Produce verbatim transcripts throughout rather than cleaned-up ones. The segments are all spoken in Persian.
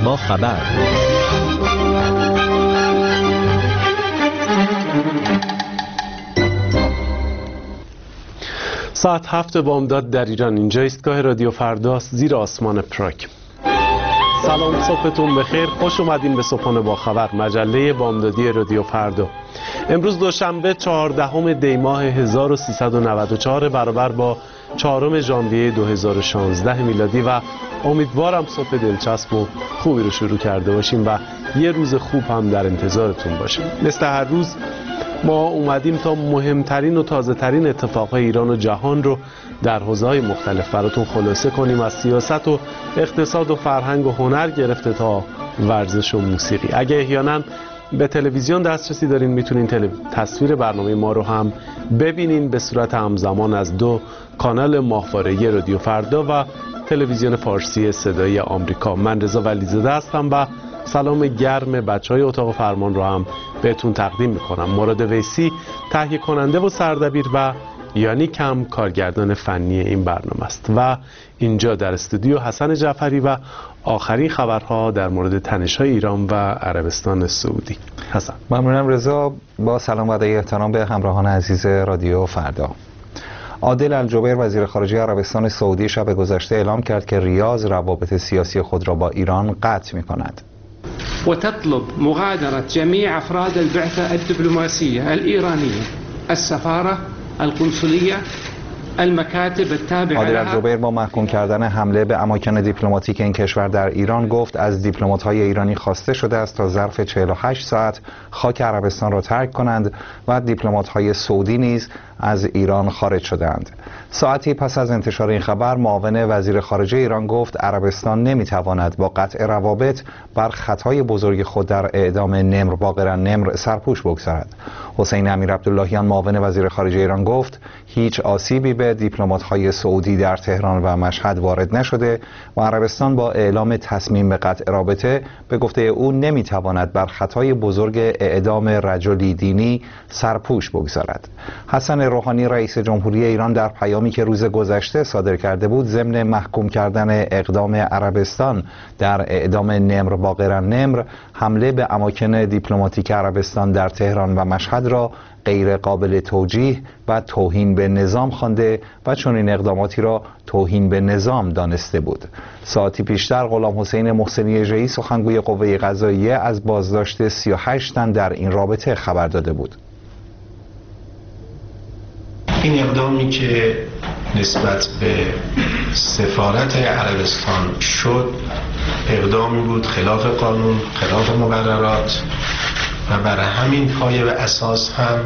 با خبر. ساعت هفت بامداد در ایران. اینجا ایستگاه رادیو فرداست، زیر آسمان پراگ. سلام، صبحتون بخیر. خوش اومدین به صبحانه با خبر، مجله بامدادی رادیو فردا. امروز دوشنبه چهاردهم دی ماه هزار و سیصد و نود و چهار برابر با چهارم ژانویه دو هزار و شانزده میلادی و امیدوارم صبح دلچسب و خوبی رو شروع کرده باشیم و یه روز خوب هم در انتظارتون باشه. مثل هر روز ما اومدیم تا مهمترین و تازه ترین اتفاقهای ایران و جهان رو در حوزه‌های مختلف براتون خلاصه کنیم، از سیاست و اقتصاد و فرهنگ و هنر گرفته تا ورزش و موسیقی. اگه احیانا به تلویزیون دسترسی دارین میتونین تل... تصویر برنامه ما رو هم ببینین به صورت همزمان از دو کانال ماهواره‌ای رادیو فردا و تلویزیون فارسی صدای آمریکا. من رضا ولیزاده هستم و سلام گرم بچهای اتاق فرمان رو هم بهتون تقدیم میکنم. مراد ویسی تهیه کننده و سردبیر و یانی کم کارگردان فنی این برنامه است و اینجا در استودیو حسن جعفری و آخرین خبرها در مورد تنش‌های ایران و عربستان سعودی. حسن. ممنونم رضا. با سلام و ادای احترام به همراهان عزیز رادیو فردا. عادل الجبیر وزیر خارجه عربستان سعودی شب گذشته اعلام کرد که ریاض روابط سیاسی خود را با ایران قطع می‌کند. وتطلب مغادرة جميع أفراد البعثة الدبلوماسية الإيرانية السفارة القنصلية المکاتب التابعه. عادل الجبیر با محکوم کردن حمله به اماکن دیپلماتیک این کشور در ایران گفت از دیپلمات‌های ایرانی خواسته شده است تا ظرف چهل و هشت ساعت خاک عربستان را ترک کنند و دیپلمات‌های سعودی نیز از ایران خارج شدند. ساعتی پس از انتشار این خبر معاون وزیر خارجه ایران گفت عربستان نمیتواند با قطع روابط بر خطای بزرگ خود در اعدام نمر باقر نمر سرپوش بگذارد. حسین امیرعبداللهیان معاون وزیر خارجه ایران گفت هیچ آسیبی به دیپلمات‌های سعودی در تهران و مشهد وارد نشده و عربستان با اعلام تصمیم به قطع رابطه به گفته او نمیتواند بر خطای بزرگ اعدام رجلی دینی سرپوش بگذارد. حسن روحانی رئیس جمهوری ایران در پیامی که روز گذشته صادر کرده بود ضمن محکوم کردن اقدام عربستان در اعدام نمر باقر نمر حمله به اماکن دیپلماتیک عربستان در تهران و مشهد را غیر قابل توجیه و توهین به نظام خوانده و چنین اقداماتی را توهین به نظام دانسته بود. ساعتی پیشتر غلام حسین محسنی ژی سخنگوی قوه قضاییه از بازداشت سی و هشت تن در این رابطه خبر داده بود. این اقدامی که نسبت به سفارت عربستان شد اقدامی بود خلاف قانون، خلاف مقررات و برای همین پایه و اساس هم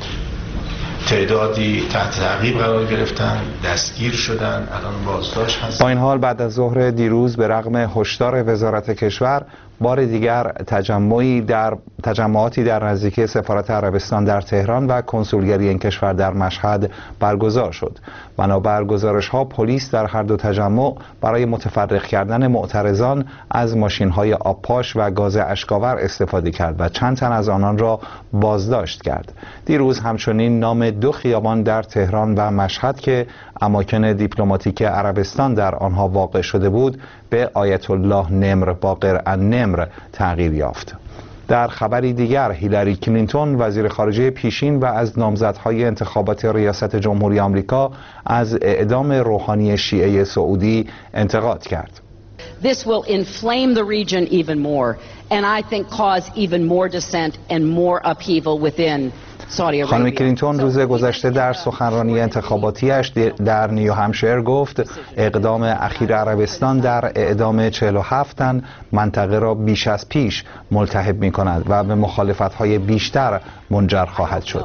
تعدادی تحت تعقیب قرار گرفتن، دستگیر شدن، الان بازداشت هستن. با این حال بعد از ظهر دیروز به رغم هشدار وزارت کشور بار دیگر تجمعی در تجمعاتی در نزدیکی سفارت عربستان در تهران و کنسولگری این کشور در مشهد برگزار شد. بنابر گزارش‌ها پلیس در هر دو تجمع برای متفرق کردن معترضان از ماشین‌های آبپاش و گاز اشک‌آور استفاده کرد و چند تن از آنان را بازداشت کرد. دیروز همچنین نام دو خیابان در تهران و مشهد که اماکن دیپلماتیک عربستان در آنها واقع شده بود به آیت الله نمر باقر النمر تغییر یافت. در خبری دیگر هیلاری کلینتون وزیر خارجه پیشین و از نامزدهای انتخابات ریاست جمهوری آمریکا از اعدام روحانی شیعه سعودی انتقاد کرد. This will inflame the region even more and I think cause even more dissent and more upheaval within خانم کلینتون روز گذشته در سخنرانی انتخاباتیش در نیو همشایر گفت اقدام اخیر عربستان در اعدام چهل و هفت تن منطقه را بیش از پیش ملتهب می کند و به مخالفت‌های بیشتر منجر خواهد شد.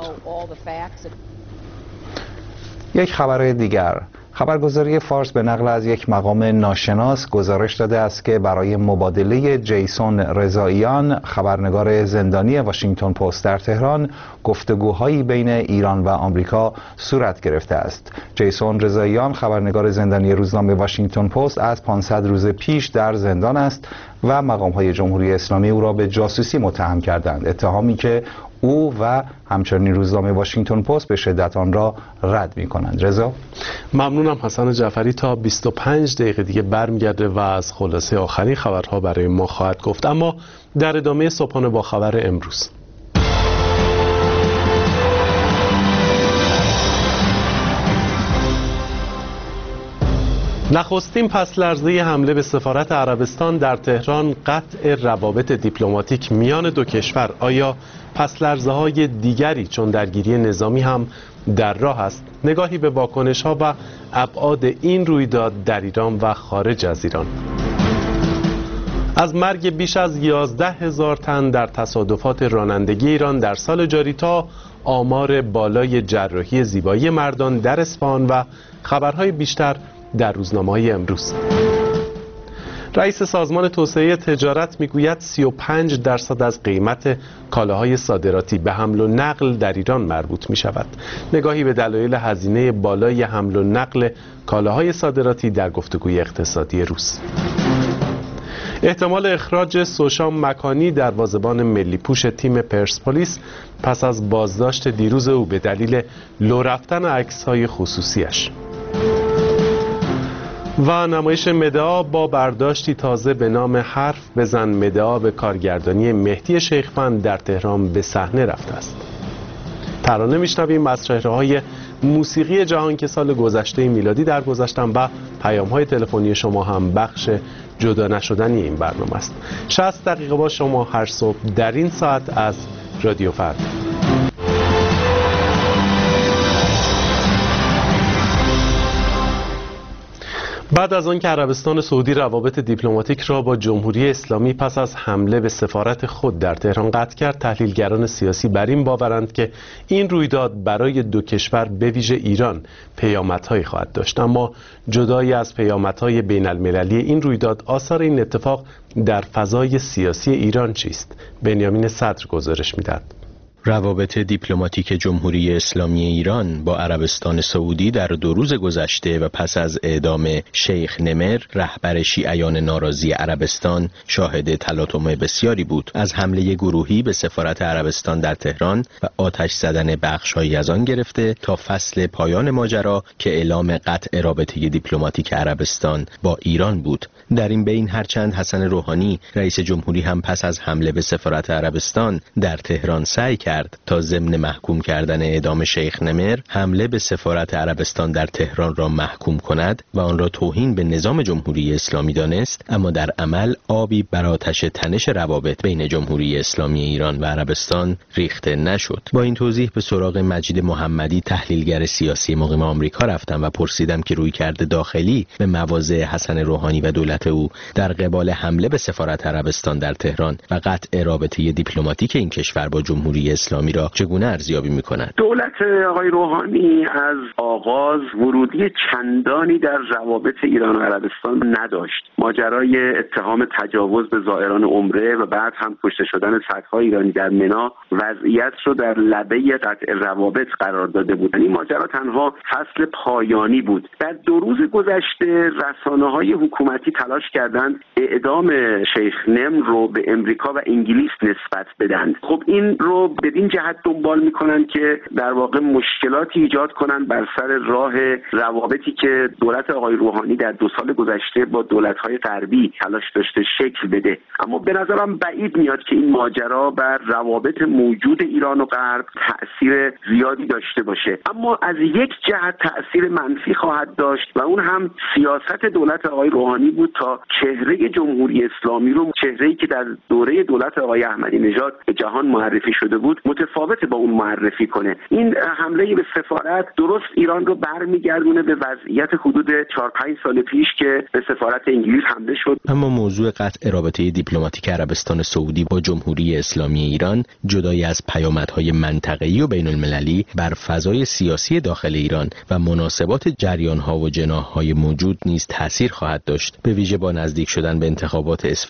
یک خبر دیگر، خبرگزاری فارس به نقل از یک مقام ناشناس گزارش داده است که برای مبادله جیسون رضاییان خبرنگار زندانی واشنگتن پست در تهران گفتگوهایی بین ایران و آمریکا صورت گرفته است. جیسون رضاییان خبرنگار زندانی روزنامه واشنگتن پست از پانصد روز پیش در زندان است و مقام‌های جمهوری اسلامی او را به جاسوسی متهم کردند، اتهامی که او و همچنین روزنامه واشنگتن پست به شدت آن را رد می‌کنند. رضا، ممنونم. حسن جعفری تا بیست و پنج دقیقه دیگه برمیگرده و از خلاصه آخرین خبرها برای ما خواهد گفت. اما در ادامه صبحانه با خبر امروز، نخستین پس لرزه حمله به سفارت عربستان در تهران، قطع روابط دیپلماتیک میان دو کشور. آیا پس لرزه های دیگری چون درگیری نظامی هم در راه است؟ نگاهی به واکنش ها و ابعاد این رویداد در ایران و خارج از ایران. از مرگ بیش از یازده هزار تن در تصادفات رانندگی ایران در سال جاری تا آمار بالای جراحی زیبایی مردان در اصفهان و خبرهای بیشتر در روزنامه‌های امروز. رئیس سازمان توسعه تجارت میگوید سی و پنج درصد از قیمت کالاهای صادراتی به حمل و نقل در ایران مربوط می شود. نگاهی به دلایل هزینه بالای حمل و نقل کالاهای صادراتی در گفتگوی اقتصادی روز. احتمال اخراج سوشام مکانی دروازه‌بان ملی پوش تیم پرسپولیس پس از بازداشت دیروز او به دلیل لو رفتن عکس‌های خصوصیش. و نمایش مدعا با برداشتی تازه به نام حرف بزن مدعا به کارگردانی مهدی شیخفند در تهران به صحنه رفته است. ترانه میشنویم از چهره‌های موسیقی جهان که سال گذشته میلادی درگذشتن و پیام‌های تلفنی شما هم بخش جدا نشدنی این برنامه است. شصت دقیقه با شما هر صبح در این ساعت از رادیو فردا. بعد از آن که عربستان سعودی روابط دیپلماتیک را با جمهوری اسلامی پس از حمله به سفارت خود در تهران قطع کرد، تحلیلگران سیاسی بر این باورند که این رویداد برای دو کشور به ویژه ایران پیامدهایی خواهد داشت. اما جدای از پیامدهای بین المللی این رویداد، آثار این اتفاق در فضای سیاسی ایران چیست؟ بنیامین صدر گزارش می‌دهد. روابط دیپلماتیک جمهوری اسلامی ایران با عربستان سعودی در دو روز گذشته و پس از اعدام شیخ نمر رهبر شیعیان ناراضی عربستان شاهد تلاطم بسیاری بود. از حمله گروهی به سفارت عربستان در تهران و آتش زدن بخش‌هایی از آن گرفته تا فصل پایان ماجرا که اعلام قطع رابطه دیپلماتیک عربستان با ایران بود. در این بین هرچند حسن روحانی رئیس جمهوری هم پس از حمله به سفارت عربستان در تهران سعی کرد تا ضمن محکوم کردن اعدام شیخ نمر حمله به سفارت عربستان در تهران را محکوم کند و آن را توهین به نظام جمهوری اسلامی دانست، اما در عمل آبی بر آتش تنش روابط بین جمهوری اسلامی ایران و عربستان ریخته نشد. با این توضیح به سراغ مجید محمدی تحلیلگر سیاسی مقیم آمریکا رفتم و پرسیدم که رویکرد داخلی به مواضع حسن روحانی و دولت او در قبال حمله به سفارت عربستان در تهران و قطع رابطه دیپلماتیک این کشور با جمهوری اسلامی را چگونه ارزیابی می‌کند؟ دولت آقای روحانی از آغاز ورودی چندانی در روابط ایران و عربستان نداشت. ماجرای اتهام تجاوز به زائران عمره و بعد هم کشته شدن صدها ایرانی در منا وضعیت رو در لبه قطع روابط قرار داده بود. این ماجرا تنها فصل پایانی بود. در دو روز گذشته رسانه‌های حکومتی تلاش کردند اعدام شیخ نمر رو به امریکا و انگلیس نسبت بدن. خب این رو بدین جهت دنبال میکنن که در واقع مشکلاتی ایجاد کنن بر سر راه روابطی که دولت آقای روحانی در دو سال گذشته با دولت‌های غربی تلاش داشته شکل بده. اما به نظرم بعید میاد که این ماجرا بر روابط موجود ایران و غرب تأثیر زیادی داشته باشه. اما از یک جهت تأثیر منفی خواهد داشت و اون هم سیاست دولت آقای روحانی بود تا چهره جمهوری اسلامی رو، چهره‌ای که در دوره دولت آقای احمدی نژاد به جهان معرفی شده بود، متفاوت با اون معرفی کنه. این حمله به سفارت درست ایران رو برمیگردونه به وضعیت حدود چهار پنج سال پیش که به سفارت انگلیس حمله شد. اما موضوع قطع رابطه دیپلماتیک عربستان سعودی با جمهوری اسلامی ایران جدای از پیامدهای منطقه‌ای و بین‌المللی بر فضای سیاسی داخل ایران و مناسبات جریان‌ها و جناح‌های موجود نیز تأثیر خواهد داشت، به ویژه با نزدیک شدن به انتخابات اسفند ماه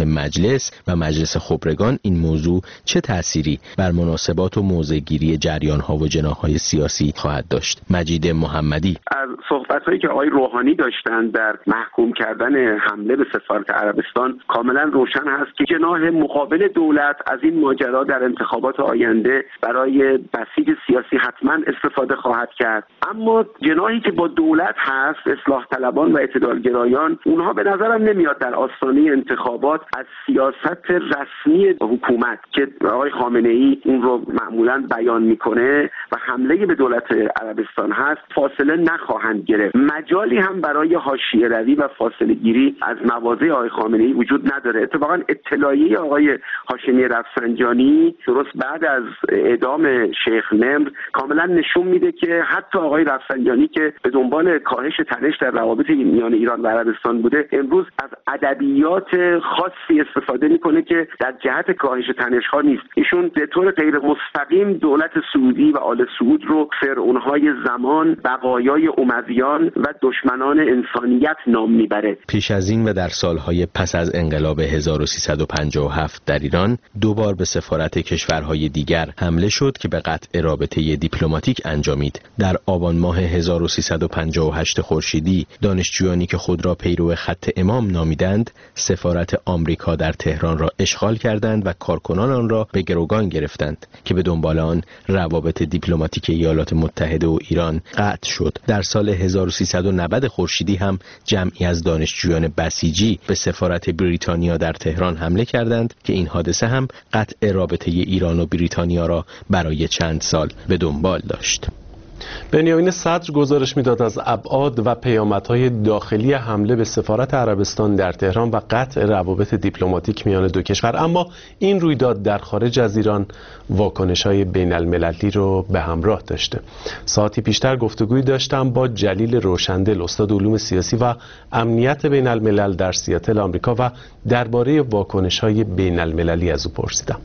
مجلس و مجلس خبرگان این موضوع چه تأثیری بر مناسبات و موضع‌گیری جریان‌ها و جناح‌های سیاسی خواهد داشت؟ مجید محمدی: از صحبت‌هایی که آقای روحانی داشتن در محکوم کردن حمله به سفارت عربستان کاملا روشن هست که جناح مقابل دولت از این ماجرا در انتخابات آینده برای بسیج سیاسی حتما استفاده خواهد کرد. اما جناحی که با دولت هست، اصلاح طلبان و اعتدالگرایان، اونها به نظرم نمیاد در آستانه انتخابات از سیاست رسمی حکومت که آقای خامنه‌ای اون رو معمولا بیان میکنه و حمله به دولت عربستان هست فاصله نخواهند گرفت. مجالی هم برای حاشیه روی و فاصله گیری از مواضع آقای خامنه‌ای وجود نداره. اتفاقا اطلاعیه آقای هاشمی رفسنجانی درست بعد از اعدام شیخ نمر کاملا نشون میده که حتی آقای رفسنجانی که به دنبال کاهش تنش در روابط میان ایران و عربستان بوده، امروز از ادبیات خاصی استفاده میکنه که در جهت کاهش تنش ها نیست. ایشون به طور غیر مستقیم دولت سعودی و آل سعود رو فرعونهای زمان، بقایای امویان و دشمنان انسانیت نام میبره. پیش از این و در سالهای پس از انقلاب هزار و سیصد و پنجاه و هفت در ایران دو بار به سفارت کشورهای دیگر حمله شد که به قطع رابطه دیپلماتیک انجامید. در آبان ماه هزار و سیصد و پنجاه و هشت خورشیدی دانشجویانی که خود را پیرو خط امام نامیدند سفارت آمریکا در تهران را اشغال کردند و کارکنان آن را به گروگان گرفتند که به دنبال آن روابط دیپلماتیک ایالات متحده و ایران قطع شد. در سال هزار و سیصد و نود خورشیدی هم جمعی از دانشجویان بسیجی به سفارت بریتانیا در تهران حمله کردند که این حادثه هم قطع رابطه ایران و بریتانیا را برای چند سال به دنبال داشت. بنیامین صدر گزارش میداد از ابعاد و پیامدهای داخلی حمله به سفارت عربستان در تهران و قطع روابط دیپلماتیک میان دو کشور. اما این رویداد در خارج از ایران واکنش‌های بین المللی رو به همراه داشته. ساعتی پیشتر گفتگویی داشتم با جلیل روشندل، استاد علوم سیاسی و امنیت بین الملل در سیاتل آمریکا و درباره واکنش‌های بین المللی از او پرسیدم.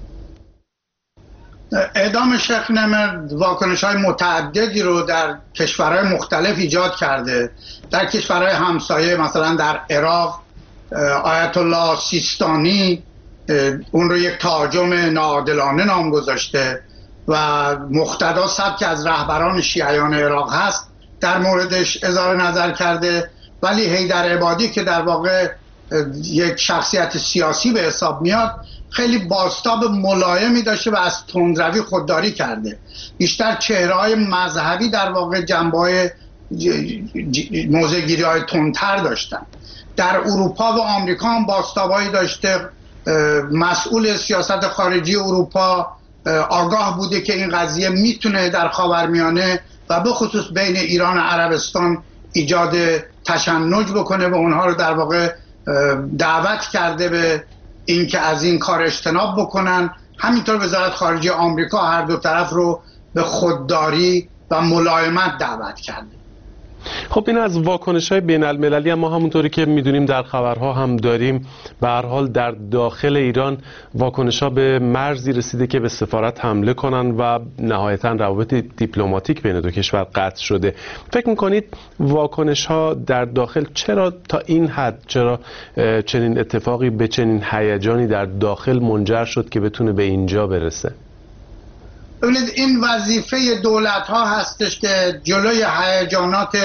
اعدام شیخ نمر واکنش‌های متعددی رو در کشورهای مختلف ایجاد کرده. در کشورهای همسایه مثلا در عراق آیت الله سیستانی اون رو یک تهاجم ناعادلانه نام گذاشته و مقتدا سبک از رهبران شیعیان عراق هست در موردش اظهار نظر کرده. ولی حیدر عبادی که در واقع یک شخصیت سیاسی به حساب میاد خیلی بازتاب ملایمی داشته و از تندروی خودداری کرده. بیشتر چهره‌های مذهبی در واقع جنبه‌های موضع‌گیری‌های تندتر داشتن. در اروپا و آمریکا هم بازتابایی داشته. مسئول سیاست خارجی اروپا آگاه بوده که این قضیه میتونه در خاورمیانه و به خصوص بین ایران و عربستان ایجاد تشنج بکنه و اونها رو در واقع دعوت کرده به اینکه از این کار اجتناب بکنن. همینطور وزارت خارجه آمریکا هر دو طرف رو به خودداری و ملایمت دعوت کرده. خب این از واکنش‌های بین المللی، اما همونطوری که میدونیم در خبرها هم داریم به هر حال در داخل ایران واکنش‌ها به مرزی رسیده که به سفارت حمله کنن و نهایتاً روابط دیپلماتیک بین دو کشور قطع شده. فکر می‌کنید واکنش‌ها در داخل چرا تا این حد، چرا چنین اتفاقی به چنین هیجانی در داخل منجر شد که بتونه به اینجا برسه؟ ببینید این وظیفه دولت ها هستش که جلوی هیجانات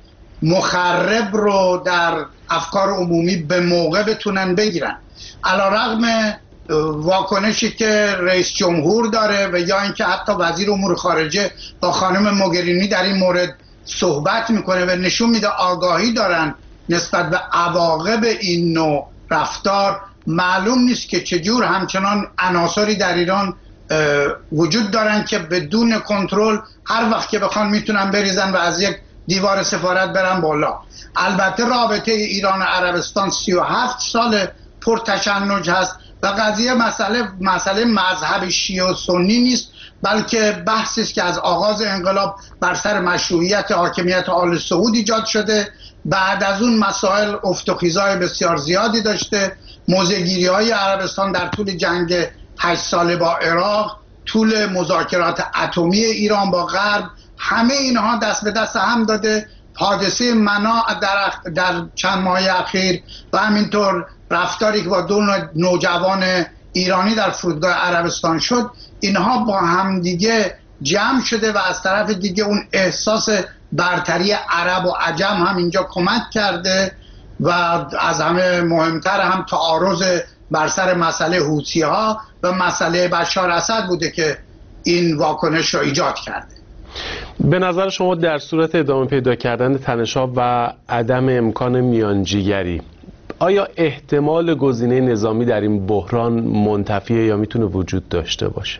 مخرب رو در افکار عمومی به موقع بتونن بگیرن. علیرغم واکنشی که رئیس جمهور داره و یا اینکه حتی وزیر امور خارجه با خانم موگرینی در این مورد صحبت میکنه و نشون میده آگاهی دارن نسبت به عواقب این نوع رفتار، معلوم نیست که چجور همچنان عناصری در ایران وجود دارن که بدون کنترل هر وقت که بخوان میتونن بریزن و از یک دیوار سفارت برن بالا. البته رابطه ایران و عربستان سی و هفت سال پرتشنج هست و قضیه مسئله مسئله مذهب شیعه و سنی نیست، بلکه بحثی است که از آغاز انقلاب بر سر مشروعیت حاکمیت آل سعود ایجاد شده. بعد از اون مسائل افت و خیزای بسیار زیادی داشته. موضع‌گیری‌های عربستان در طول جنگ هشت ساله با عراق، طول مذاکرات اتمی ایران با غرب، همه اینها دست به دست هم داده. حادثه مناع در, در چند ماه اخیر و همینطور رفتاری که با دو نوجوان ایرانی در فرودگاه عربستان شد، اینها با همدیگه جمع شده و از طرف دیگه اون احساس برتری عرب و عجم هم اینجا کمک کرده و از همه مهمتر هم تعارض بر سر مسئله حوثی ها و مسئله بشار اسد بوده که این واکنش را ایجاد کرده. به نظر شما در صورت ادامه پیدا کردن تنش‌ها و عدم امکان میانجیگری، آیا احتمال گزینه نظامی در این بحران منتفیه یا میتونه وجود داشته باشه؟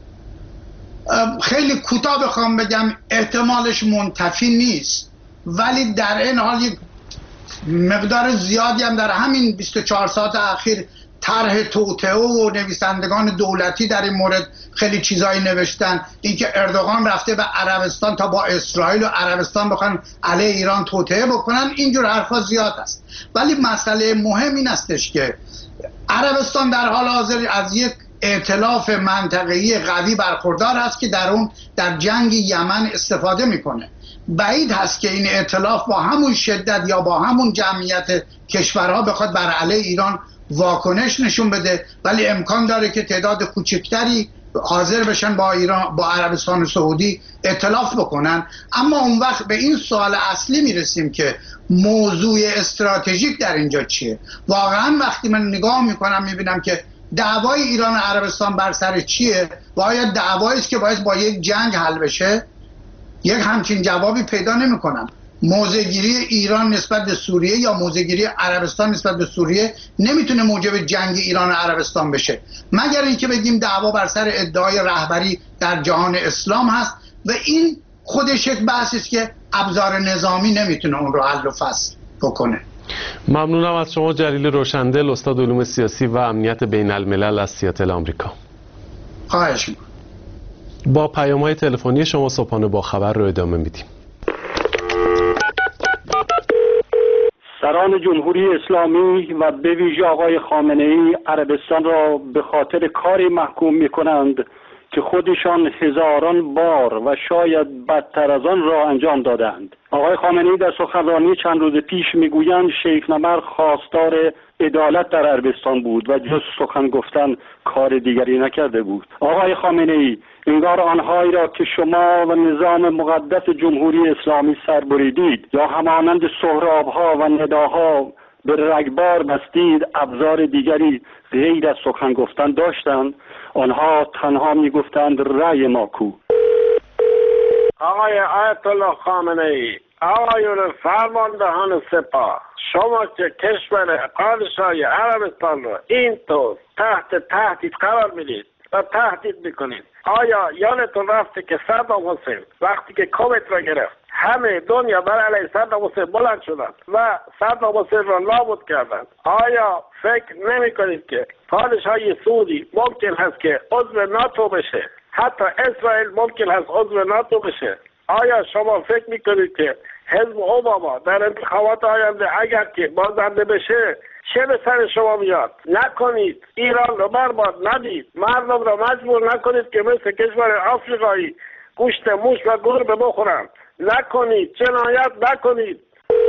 خیلی کوتاه بخوام بگم احتمالش منتفی نیست، ولی در این حال یک مقدار زیادی هم در همین بیست و چهار ساعت اخیر طرح توطئه و نویسندگان دولتی در این مورد خیلی چیزایی نوشتن، اینکه اردوغان رفته به عربستان تا با اسرائیل و عربستان بخوان علیه ایران توطئه بکنن، اینجور حرفا زیاد است. ولی مسئله مهم این استش که عربستان در حال حاضر از یک ائتلاف منطقه‌ای قوی برخوردار است که در اون در جنگ یمن استفاده میکنه. بعید هست که این ائتلاف با همون شدت یا با همون جمعیت کشورها بخواد بر علیه ایران واکنش نشون بده، ولی امکان داره که تعداد کوچکتری حاضر بشن با ایران با عربستان سعودی ائتلاف بکنن. اما اون وقت به این سوال اصلی میرسیم که موضوع استراتژیک در اینجا چیه. واقعا وقتی من نگاه میکنم میبینم که دعوای ایران و عربستان بر سر چیه و آیا دعوایی است که باید با یک جنگ حل بشه؟ یک همچین جوابی پیدا نمی‌کنم. موضع‌گیری ایران نسبت به سوریه یا موضع‌گیری عربستان نسبت به سوریه نمیتونه موجب جنگ ایران و عربستان بشه، مگر اینکه بگیم دعوا بر سر ادعای رهبری در جهان اسلام هست و این خودش یک بحثی است که ابزار نظامی نمیتونه اون رو حل و فصل بکنه. ممنونم از شما جلیل روشندل، استاد علوم سیاسی و امنیت بین الملل از سیاتل آمریکا. خواهش می‌کنم. با پیام‌های تلفنی شما صبحانه با خبر رو ادامه میدیم. سران جمهوری اسلامی و به ویژه آقای خامنه‌ای عربستان را به خاطر کاری محکوم می‌کنند که خودشان هزاران بار و شاید بدتر از آن را انجام دادند. آقای خامنه‌ای در سخنرانی چند روز پیش میگویند شیخ نمر خواستار عدالت در عربستان بود و جز سخن گفتن کار دیگری نکرده بود. آقای خامنه‌ای، انگار آنهایی را که شما و نظام مقدس جمهوری اسلامی سر بریدید یا همانند سهراب‌ها و نداها به رگبار بستید ابزار دیگری غیر از سخن گفتن داشتند. آنها تنها میگفتند رأی ما کو. آقای آیت الله خامنه‌ای، آقایون فرماندهان سپاه، شما که کشور پادشاهی عربستان رو اینطور تحت تهدید قرار میدید و تهدید میکنید، آیا یادتون رفته که صدام حسین وقتی که کویت را گرفت همه دنیا بر علیه صدام حسین بلند شدند و صدام حسین را نابود کردند؟ آیا فکر نمی کنید که پادشاهی سعودی ممکن هست که عضو ناتو بشه؟ حتی اسرائیل ممکن هست عضو ناتو بشه. آیا شما فکر میکنید که حزب اوباما در انتخابات آینده اگر که بازنده بشه چه به سر شما میاد؟ نکنید، ایران رو برباد ندید، مردم رو مجبور نکنید که مثل کشور آفریقایی گوشت موش و گربه بخورن. نکنید، جنایت نکنید.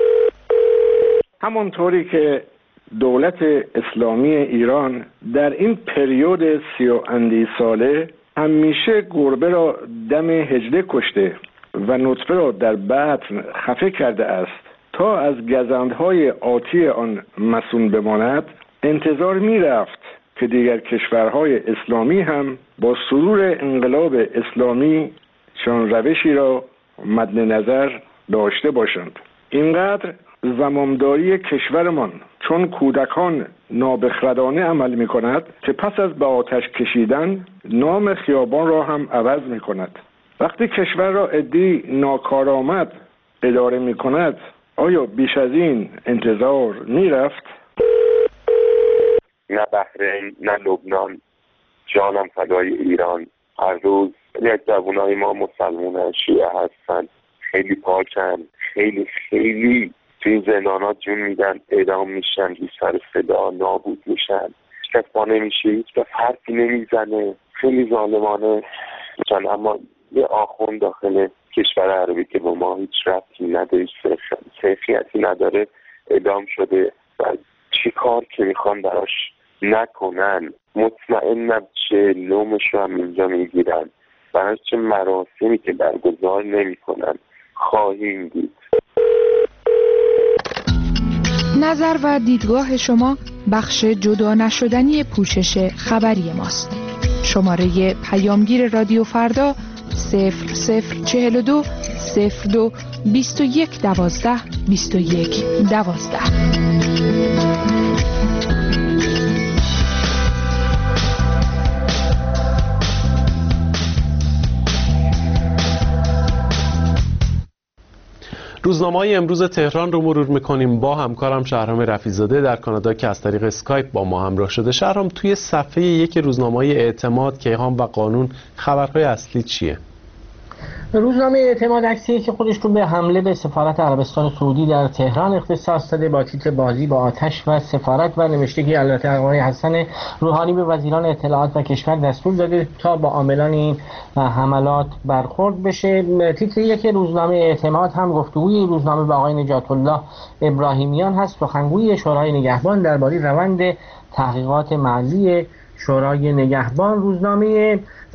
همونطوری که دولت اسلامی ایران در این پریود سی و اندی ساله همیشه گربه را دم هجله کشته و نطفه را در بطن خفه کرده است تا از گزندهای آتی آن مسون بماند، انتظار می رفت که دیگر کشورهای اسلامی هم با سرور انقلاب اسلامی چون روشی را مد نظر داشته باشند. اینقدر زمامداری کشورمان چون کودکان نابخردانه عمل می کند که پس از به آتش کشیدن نام خیابان را هم عوض می کند. وقتی کشور را عده‌ای ناکارآمد اداره می کند، آیا بیش از این انتظار می رفت؟ نه بحرین، نه لبنان، جانم فدای ایران. هر روز یک جوانای ما مسلمانان شیعه هستن، خیلی پاکن، خیلی خیلی توی زندانات جون میدن، اعدام میشن، بی سر صدا نابود میشن، هیچ کس پا نمیشه، هیچ کس حرفی نمیزنه، خیلی ظالمانه. اما یه آخوند داخل کشور عربی که با ما هیچ ربطی نداره، هیچ سیفیتی نداره، اعدام شده و چی کار که میخوان براش نکنن، مطمئنم چه لومش رو هم اینجا میگیرن، براش چه مراسمی که برگزار نمیکنن خواهیم دید. نظر و دیدگاه شما بخش جدا نشدنی پوشش خبری ماست. شماره پیامگیر رادیو فردا صفر صفر چهل و دو صفر دو بیست و یک دوازده بیست و یک دوازده. روزنامه‌های امروز تهران رو مرور میکنیم با همکارم شهرام رفیع‌زاده در کانادا که از طریق اسکایپ با ما همراه شده. شهرام، توی صفحه یک روزنامه اعتماد، کیهان و قانون خبرهای اصلی چیه؟ روزنامه اعتماد عکسی که خودش رو به حمله به سفارت عربستان سعودی در تهران اختصاص داده با تیتر بازی با آتش و سفارت و نوشته که البته آقای حسن روحانی به وزیران اطلاعات و کشور دستور داده تا با عاملان این حملات برخورد بشه. تیتر یک روزنامه اعتماد هم گفتگوی روزنامه با آقای نجات الله ابراهیمیان هست، سخنگوی شورای نگهبان درباره روند تحقیقات محلی شورای نگهبان. روزنامه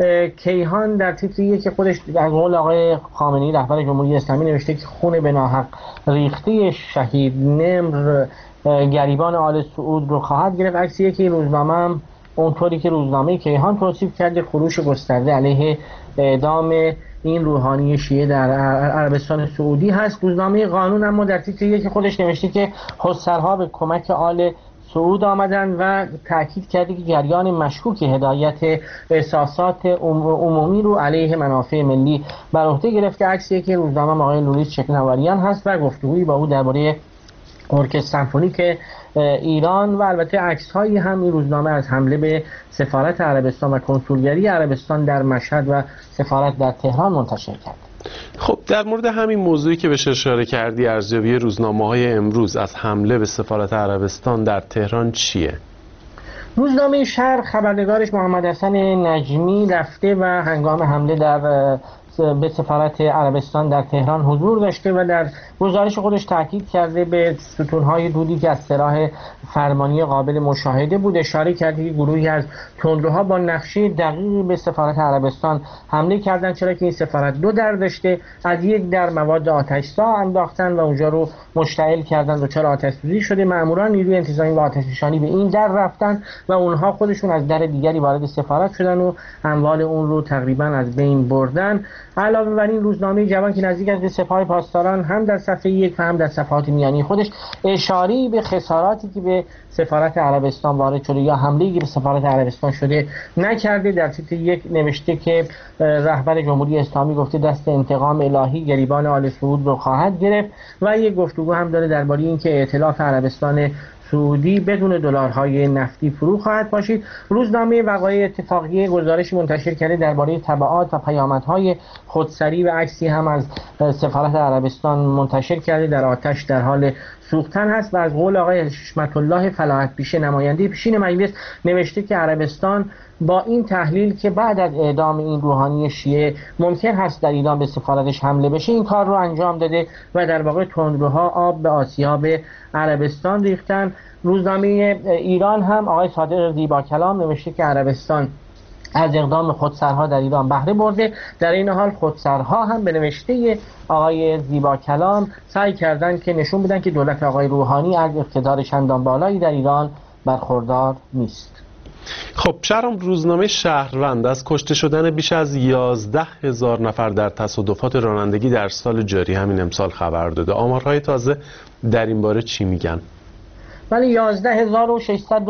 کیهان در تیتری که خودش در قول آقای خامنه‌ای رهبر جمهوری اسلامی نوشته که خون به ناحق ریخته شهید نمر گریبان آل سعود رو خواهد گرفت. عکسی که روزنامه هم اونطوری که روزنامه کیهان توصیف کرده خروش گسترده علیه اعدام این روحانی شیعه در عربستان سعودی هست. روزنامه قانون اما در تیتری که خودش نوشته که خسرها به کمک آل سعود آمدن و تأکید کرده که جریان مشکوک هدایت احساسات عمومی رو علیه منافع ملی بر عهده گرفته. عکسی که روزنامه آقای لوریس چکنواریان هست و گفتگویی با او درباره ارکستر سمفونیک ایران و البته عکس‌هایی هم این روزنامه از حمله به سفارت عربستان و کنسولگری عربستان در مشهد و سفارت در تهران منتشر کرد. خب در مورد همین موضوعی که بهش اشاره کردی، ارزیابی روزنامه‌های امروز از حمله به سفارت عربستان در تهران چیه؟ روزنامه شرق خبرنگارش محمد حسن نجمی رفته و هنگام حمله در به سفارت عربستان در تهران حضور داشته و در گزارش خودش تاکید کرده به ستون‌های دودی که از سلاح فرمانی قابل مشاهده بود. اشاره کرده که گروهی از تندروها با نقشه دقیقی به سفارت عربستان حمله کردند، چرا که این سفارت دو در داشته، از یک در مواد آتش‌زا انداختن و اونجا رو مشتعل کردند و چرا آتش‌سوزی شده. ماموران نیروی انتظامی و آتش‌نشانی به این در رفتن و اونها خودشون از در دیگری وارد سفارت شدن و اموال اون رو تقریبا از بین بردن. علاوه بر این روزنامه جوان که نزدیک از سپاه پاسداران هم در صفحه یک و هم در صفحات میانی خودش اشاره‌ای به خساراتی که به سفارت عربستان وارد شده یا حمله‌ای که به سفارت عربستان شده نکرده. در تیتر یک نوشته که رهبر جمهوری اسلامی گفته دست انتقام الهی گریبان آل سعود رو خواهد گرفت و یک گفتگو هم داره درباره اینکه ائتلاف عربستان سعودی بدون دلارهای نفتی فرو خواهد باشید. روزنامه وقایع اتفاقیه گزارش منتشر کرده درباره تبعات و پیامدهای خودسری و عکسی هم از سفارت عربستان منتشر کرده. در آتش در حال سوختن هست و از قول آقای حشمت الله فلاحت پیشه نماینده پیشین مجلس نوشته که عربستان با این تحلیل که بعد از اعدام این روحانی شیعه ممکن هست در ایران به سفارتش حمله بشه این کار رو انجام داده و در واقع تندروها آب به آسیاب عربستان ریختن. روزنامه ایران هم آقای صادق زیبا کلام نوشته که عربستان از اقدام خودسرها در ایران بهره برده. در این حال خودسرها هم به نوشته آقای زیبا کلام سعی کردند که نشون بدن که دولت آقای روحانی از اقتدار چندان بالایی در ایران برخوردار نیست. خب شهرام، روزنامه شهروند از کشته شدن بیش از یازده هزار نفر در تصادفات رانندگی در سال جاری همین امسال خبر داده. آمارهای تازه در این باره چی میگن؟ ولی یازده هزار و هشتصد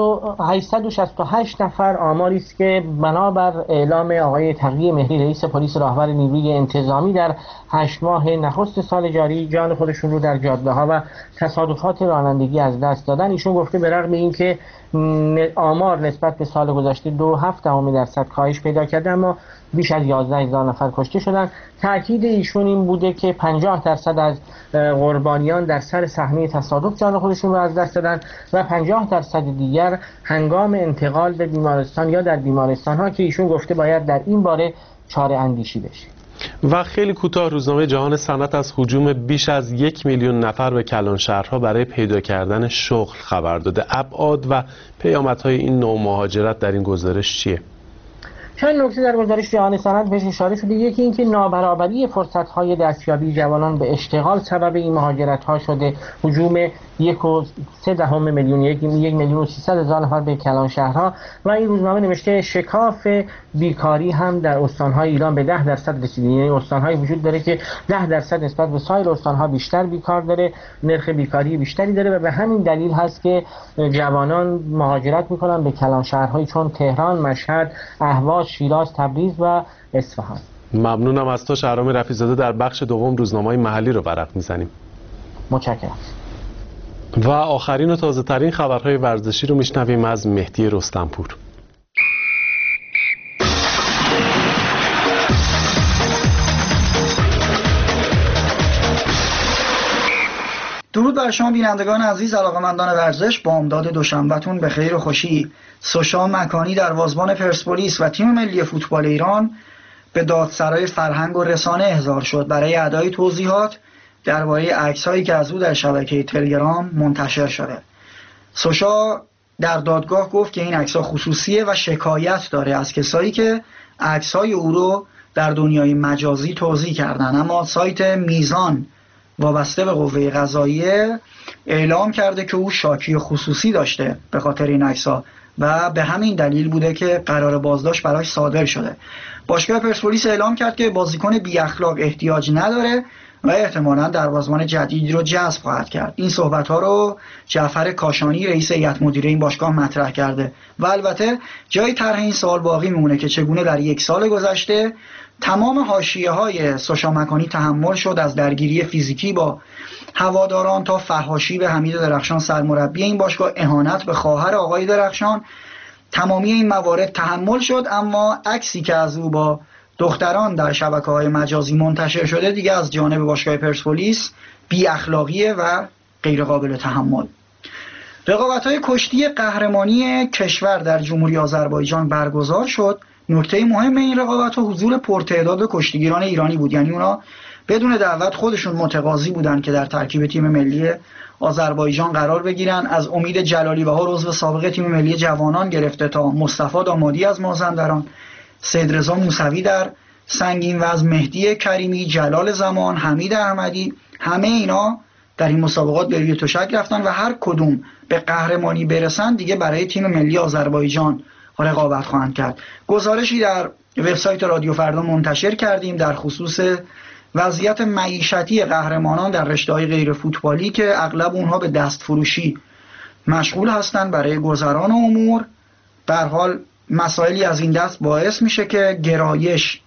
و شصت و هشت نفر آماری است که بنابر اعلام آقای تقی مهری رئیس پلیس راهبر نیروی انتظامی در هشت ماه نخست سال جاری جان خودشون رو در جاده‌ها و تصادفات رانندگی از دست دادن. ایشون گفته به رغم اینکه آمار نسبت به سال گذشته دو هفت دهم درصد کاهش پیدا کرده اما بیش از یازده هزار نفر کشته شدن. تاکید ایشون این بوده که پنجاه درصد از قربانیان در سر صحنه تصادف جان خودشون رو از دست دادن و پنجاه درصد دیگر هنگام انتقال به بیمارستان یا در بیمارستان ها که ایشون گفته باید در این باره چاره اندیشی بشه. و خیلی کوتاه، روزنامه جهان صنعت از هجوم بیش از یک میلیون نفر به کلانشهرها برای پیدا کردن شغل خبر داده. ابعاد و پیامدهای این نوع مهاجرت در این گزارش چیه؟ چند نکته در گزارش جهان صنعت بهش اشاره شده. یکی اینکه نابرابری فرصت‌های دستیابی جوانان به اشتغال سبب این مهاجرت‌ها شده. هجوم یک و سه دهم میلیون یک یک میلیون و سیصد هزار نفر به کلانشهرها. و این روزنامه نوشته شکاف بیکاری هم در استان‌های ایران به ده درصد رسیده. یعنی استان‌هایی وجود داره که ده درصد نسبت به سایر استان‌ها بیشتر بیکار داره، نرخ بیکاری بیشتری داره و به همین دلیل هست که جوانان مهاجرت می‌کنن به کلانشهرهایی چون تهران، مشهد، اهواز، شیراز، تبریز و اصفهان. ممنونم از تو شهرام رفیع‌زاده. در بخش دوم روزنامه‌های محلی رو ورق می‌زنیم. متشکرم. و آخرین و تازه ترین خبرهای ورزشی رو میشنویم از مهدی رستمپور. درود بر شما بینندگان عزیز، علاقه‌مندان ورزش. بامداد دوشنبهتون به خیر و خوشی. سوشا مکانی در وازبان پرسپولیس و تیم ملی فوتبال ایران به دادسرای فرهنگ و رسانه احضار شد برای ادای توضیحات درباره عکس‌هایی که از او در شبکه تلگرام منتشر شده. سوشا در دادگاه گفت که این عکس‌ها خصوصیه و شکایت داره از کسایی که عکس‌های او رو در دنیای مجازی توزیع کردن. اما سایت میزان وابسته به قوه قضاییه اعلام کرده که او شاکی خصوصی داشته به خاطر این عکس‌ها و به همین دلیل بوده که قرار بازداشت براش صادر شده. باشگاه پرسپولیس اعلام کرد که بازیکن بی اخلاق احتیاج نداره و احتمالاً دروازه‌بان جدیدی رو جذب خواهد کرد. این صحبت‌ها رو جعفر کاشانی رئیس هیئت مدیره این باشگاه مطرح کرده و البته جای طرح این سوال باقی میمونه که چگونه در یک سال گذشته تمام حاشیه‌های سوشا مکانی تحمل شد، از درگیری فیزیکی با هواداران تا فحاشی به حمید درخشان سرمربی این باشگاه، اهانت به خواهر آقای درخشان. تمامی این موارد تحمل شد، اما عکسی که از او با دختران در شبکه‌های مجازی منتشر شده دیگه از جانب باشگاه پرسپولیس بی اخلاقیه و غیر قابل تحمل. رقابت‌های کشتی قهرمانی کشور در جمهوری آذربایجان برگزار شد. نکته مهم این رقابت‌ها حضور پرتعداد کشتیگیران ایرانی بود، یعنی اونا بدون دعوت خودشون متقاضی بودن که در ترکیب تیم ملی آذربایجان قرار بگیرن. از امید جلالی بهار عضو سابق تیم ملی جوانان گرفته تا مصطفی دامادی از مازندران، سید رضا موسوی در سنگین وزن، مهدی کریمی، جلال زمان، حمید احمدی، همه اینا در این مسابقات به روی تشک رفتن و هر کدوم به قهرمانی برسن دیگه برای تیم ملی آذربایجان رقابت خواهند کرد. گزارشی در وبسایت رادیو فردا منتشر کردیم در خصوص وضعیت معیشتی قهرمانان در رشته‌های غیر فوتبالی که اغلب اونها به دست فروشی مشغول هستند برای گذران امور. به هر حال مسائلی از این دست باعث میشه که گرایش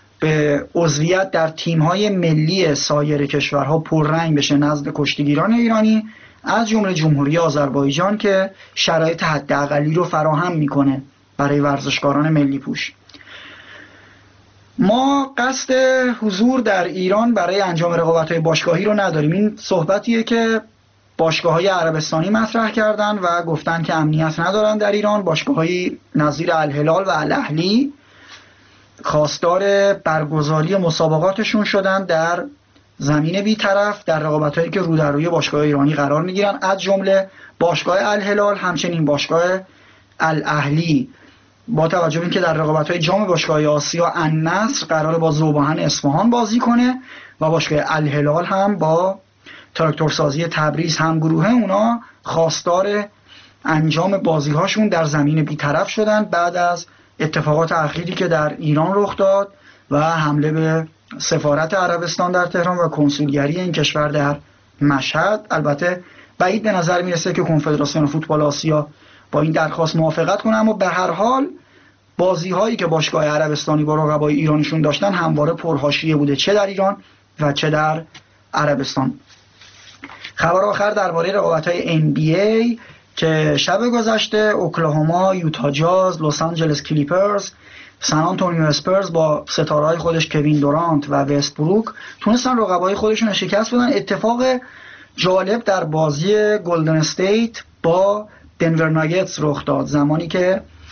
به عضویت در تیم‌های ملی سایر کشورها پررنگ بشه نزد کشتیگیران ایرانی، از جمله جمهوری آذربایجان که شرایط حداقلی رو فراهم میکنه برای ورزشکاران ملی پوش. ما قصد حضور در ایران برای انجام رقابت‌های باشگاهی رو نداریم. این صحبتیه که باشگاه‌های عربستانی مطرح کردن و گفتن که امنیت ندارن در ایران. باشگاه‌های نظیر الهلال و الاهلی خواستار برگزاری مسابقاتشون شدن در زمین بی‌طرف در رقابت‌هایی که رو در روی باشگاه ایرانی قرار می‌گیرن، از جمله باشگاه الهلال همچنین باشگاه الاهلی. با توجه به اینکه در رقابت‌های جام باشگاه‌های آسیا النصر قرار با ذوباهن اصفهان بازی کنه و باشگاه الهلال هم با تراکتورسازی تبریز هم گروهه، اونا خواستار انجام بازی‌هاشون در زمین بی‌طرف شدن بعد از اتفاقات اخیری که در ایران رخ داد و حمله به سفارت عربستان در تهران و کنسولگری این کشور در مشهد. البته بعید به نظر میرسه که کنفدراسیون فوتبال آسیا با این درخواست موافقت کنه، اما به هر حال بازی هایی که باشگاه عربستانی با رقبای ایرانیشون داشتن همواره پرحاشیه بوده، چه در ایران و چه در عربستان. خبر آخر درباره رقابت‌های ان بی ای که شب گذشته اوکلاهوما، یوتا جاز، لس آنجلس کلیپرز، سن آنتونیو اسپرز با ستاره‌های خودش کوین دورانت و وست بروک تونستن رقبای خودشون رو شکست بدن. اتفاق جالب در بازی گلدن استیت با دنور ناگتس رخ داد زمانی که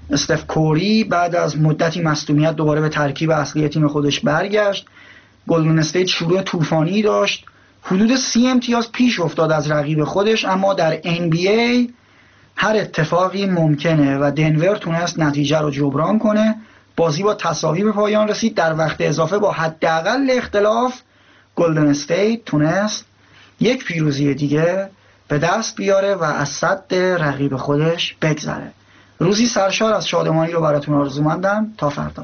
استف کوری بعد از مدتی مصدومیت دوباره به ترکیب اصلی تیم خودش برگشت. گلدن استیت شروع طوفانی داشت، حدود سی امتیاز پیش افتاد از رقیب خودش، اما در ان بی ای هر اتفاقی ممکنه و دنور تونست نتیجه رو جبران کنه. بازی با تساوی به پایان رسید. در وقت اضافه با حداقل اختلاف گلدن استیت تونست یک پیروزی دیگه به دست بیاره و از سد رقیب خودش بگذره. روزی سرشار از شادمانی رو براتون آرزومندم. تا فردا.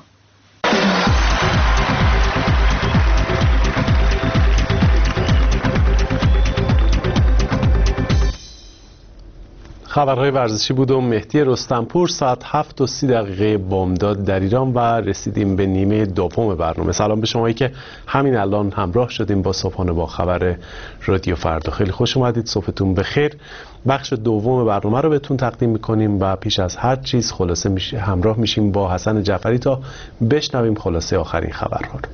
خبرهای ورزشی بود و مهدی رستمپور. ساعت هفت و سی دقیقه بامداد در ایران و رسیدیم به نیمه دوم برنامه. سلام به شمایی که همین الان همراه شدیم با صبحانه با خبر رادیو فردا. خیلی خوش اومدید، صبحتون بخیر. بخش دوم برنامه رو بهتون تقدیم میکنیم و پیش از هر چیز خلاصه میش... همراه میشیم با حسن جعفری تا بشنویم خلاصه آخرین خبرها رو.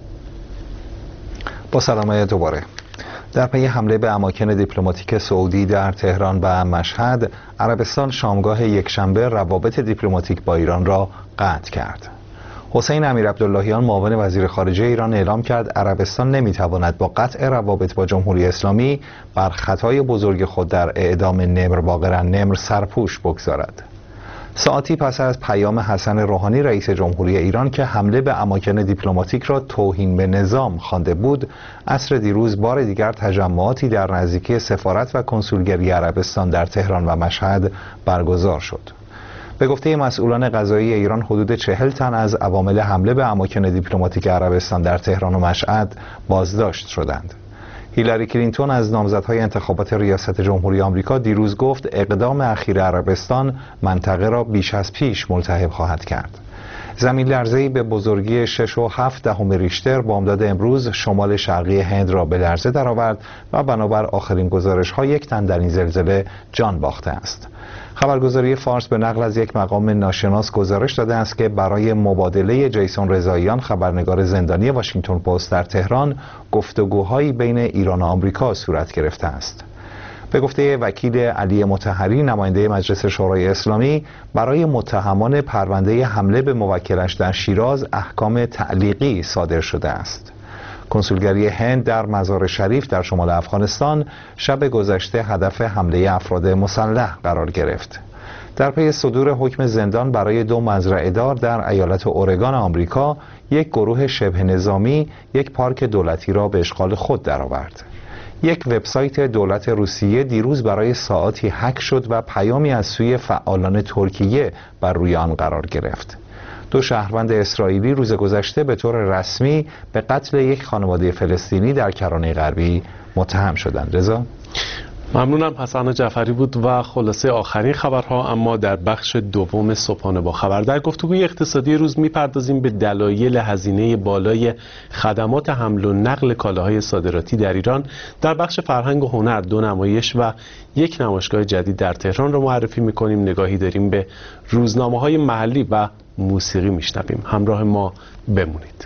با سلام دوباره. در پی حمله به اماکن دیپلماتیک سعودی در تهران و مشهد، عربستان شامگاه یکشنبه روابط دیپلماتیک با ایران را قطع کرد. حسین امیرعبداللهیان معاون وزیر خارجه ایران اعلام کرد عربستان نمیتواند با قطع روابط با جمهوری اسلامی بر خطای بزرگ خود در اعدام نمر باقر نمر سرپوش بگذارد. ساعتی پس از پیام حسن روحانی رئیس جمهوری ایران که حمله به اماکن دیپلماتیک را توهین به نظام خوانده بود، عصر دیروز بار دیگر تجمعاتی در نزدیکی سفارت و کنسولگری عربستان در تهران و مشهد برگزار شد. به گفته مسئولان قضایی ایران، حدود چهل تن از عوامل حمله به اماکن دیپلماتیک عربستان در تهران و مشهد بازداشت شدند. هیلاری کلینتون از نامزدهای انتخابات ریاست جمهوری آمریکا دیروز گفت اقدام اخیر عربستان منطقه را بیش از پیش ملتهب خواهد کرد. زمین لرزه‌ای به بزرگی شش و هفت دهم ریشتر بامداد امروز شمال شرقی هند را به لرزه درآورد و بنابر آخرین گزارش‌ها یک تن در این زلزله جان باخته است. خبرگزاری فارس به نقل از یک مقام ناشناس گزارش داده است که برای مبادله جیسون رضاییان، خبرنگار زندانی واشنگتن پست در تهران، گفتگوهایی بین ایران و آمریکا صورت گرفته است. به گفته وکیل علی مطهری، نماینده مجلس شورای اسلامی، برای متهمان پرونده حمله به موکلش در شیراز احکام تعلیقی صادر شده است. کنسولگری هند در مزار شریف در شمال افغانستان شب گذشته هدف حمله افراد مسلح قرار گرفت. در پی صدور حکم زندان برای دو مزرعه دار در ایالت اورگان آمریکا، یک گروه شبه نظامی یک پارک دولتی را به اشغال خود درآورد. یک وبسایت دولت روسیه دیروز برای ساعاتی هک شد و پیامی از سوی فعالان ترکیه بر روی آن قرار گرفت. دو شهروند اسرائیلی روز گذشته به طور رسمی به قتل یک خانواده فلسطینی در کرانه غربی متهم شدند. رضا؟ ممنونم. حسن جعفری بود و خلاصه آخرین خبرها. اما در بخش دوم صبحانه با خبر در گفتگوی اقتصادی روز میپردازیم به دلایل هزینه بالای خدمات حمل و نقل کالاهای صادراتی در ایران. در بخش فرهنگ و هنر دو نمایش و یک نمایشگاه جدید در تهران رو معرفی میکنیم. نگاهی داریم به روزنامه‌های محلی و موسیقی میشنویم. همراه ما بمونید.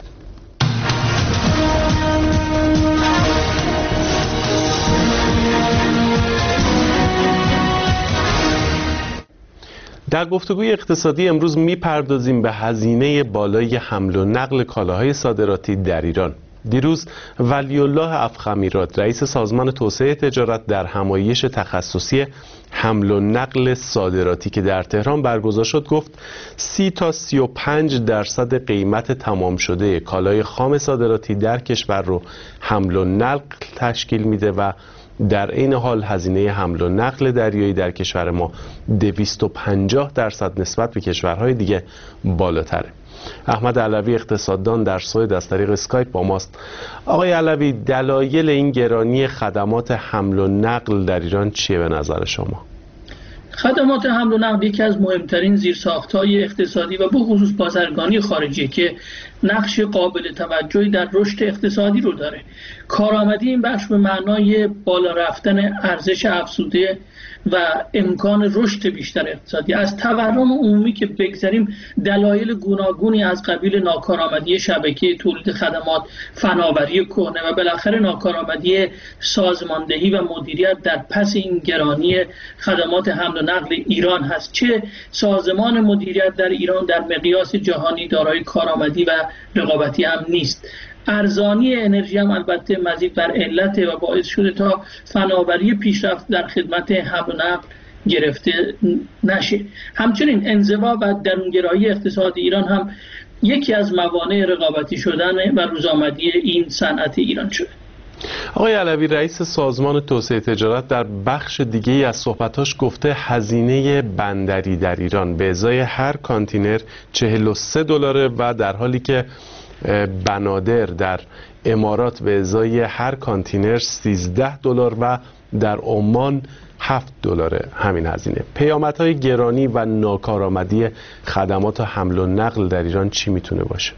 در گفتگوی اقتصادی امروز میپردازیم به هزینه بالای حمل و نقل کالاهای صادراتی در ایران. دیروز ولی الله افخمیراد، رئیس سازمان توسعه تجارت، در همایش تخصصی حمل و نقل صادراتی که در تهران برگزار شد گفت سی تا سی و پنج درصد قیمت تمام شده کالای خام صادراتی در کشور رو حمل و نقل تشکیل میده و در این حال هزینه حمل و نقل دریایی در کشور ما دویست و پنجاه درصد نسبت به کشورهای دیگه بالاتره. احمد علوی اقتصاددان در سوئد از طریق اسکایپ با ماست. آقای علوی، دلایل این گرانی خدمات حمل و نقل در ایران چیه به نظر شما؟ خدمات حمل و نقل یکی از مهمترین زیرساخت‌های اقتصادی و به خصوص بازرگانی خارجی که نقش قابل توجهی در رشد اقتصادی رو داره. کارآمدی این بخش به معنای بالا رفتن ارزش افزوده و امکان رشد بیشتر اقتصادی. از تورم عمومی که بگذاریم، دلایل گوناگونی از قبیل ناکارآمدی شبکه تولید خدمات، فناوری کهنه و بالاخره ناکارآمدی سازماندهی و مدیریت در پس این گرانی خدمات حمل و نقل ایران هست. چه سازمان مدیریت در ایران در مقیاس جهانی دارای کارآمدی و رقابتی هم نیست. ارزانی انرژی هم البته مزید بر علت و باعث شده تا فناوری پیشرفت در خدمت حمل و نقل گرفته نشه. همچنین انزوا و درونگرایی اقتصاد ایران هم یکی از موانع رقابتی شدن و روزآمدی این صنعت ایران شده. آقای علوی، رئیس سازمان توسعه تجارت در بخش دیگه‌ای از صحبتاش گفته هزینه بندری در ایران به ازای هر کانتینر چهل و سه دلاره و در حالی که بنادر در امارات به ازای هر کانتینر سیزده دلار و در عمان هفت دلاره همین هزینه. پیامدهای گرانی و ناکارآمدی خدمات حمل و نقل در ایران چی میتونه باشه؟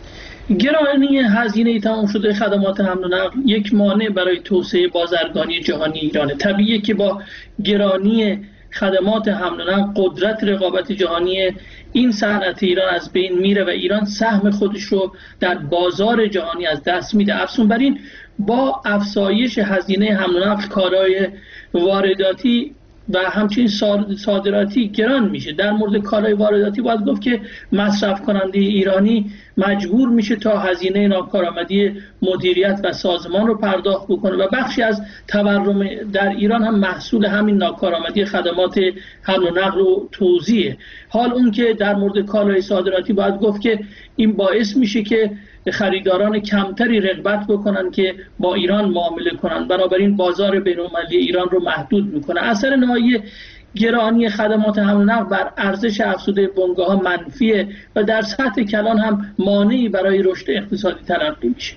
گرانی هزینه تمام شده خدمات حمل و نقل یک مانع برای توسعه بازرگانی جهانی ایرانه. طبیعیه که با گرانی خدمات حمل و نقل قدرت رقابت جهانی این صنعت ایران از بین میره و ایران سهم خودش رو در بازار جهانی از دست میده. افزون بر این، با افزایش هزینه حمل و نقل کالای وارداتی و همچنین صادراتی گران میشه. در مورد کالای وارداتی باید گفت که مصرف کننده ایرانی مجبور میشه تا هزینه ناکارآمدی مدیریت و سازمان رو پرداخت بکنه و بخشی از تورم در ایران هم محصول همین ناکارآمدی خدمات حمل و نقل و توزیعه. حال اون که در مورد کالای صادراتی باید گفت که این باعث میشه که خریداران کمتری رغبت بکنن که با ایران معامله کنن، بنابراین بازار بین‌المللی ایران رو محدود میکنه. اثر نهایی گرانی خدمات حمل و نقل بر ارزش افزوده بنگاه‌ها منفیه و در سطح کلان هم مانعی برای رشد اقتصادی تلقی میشه.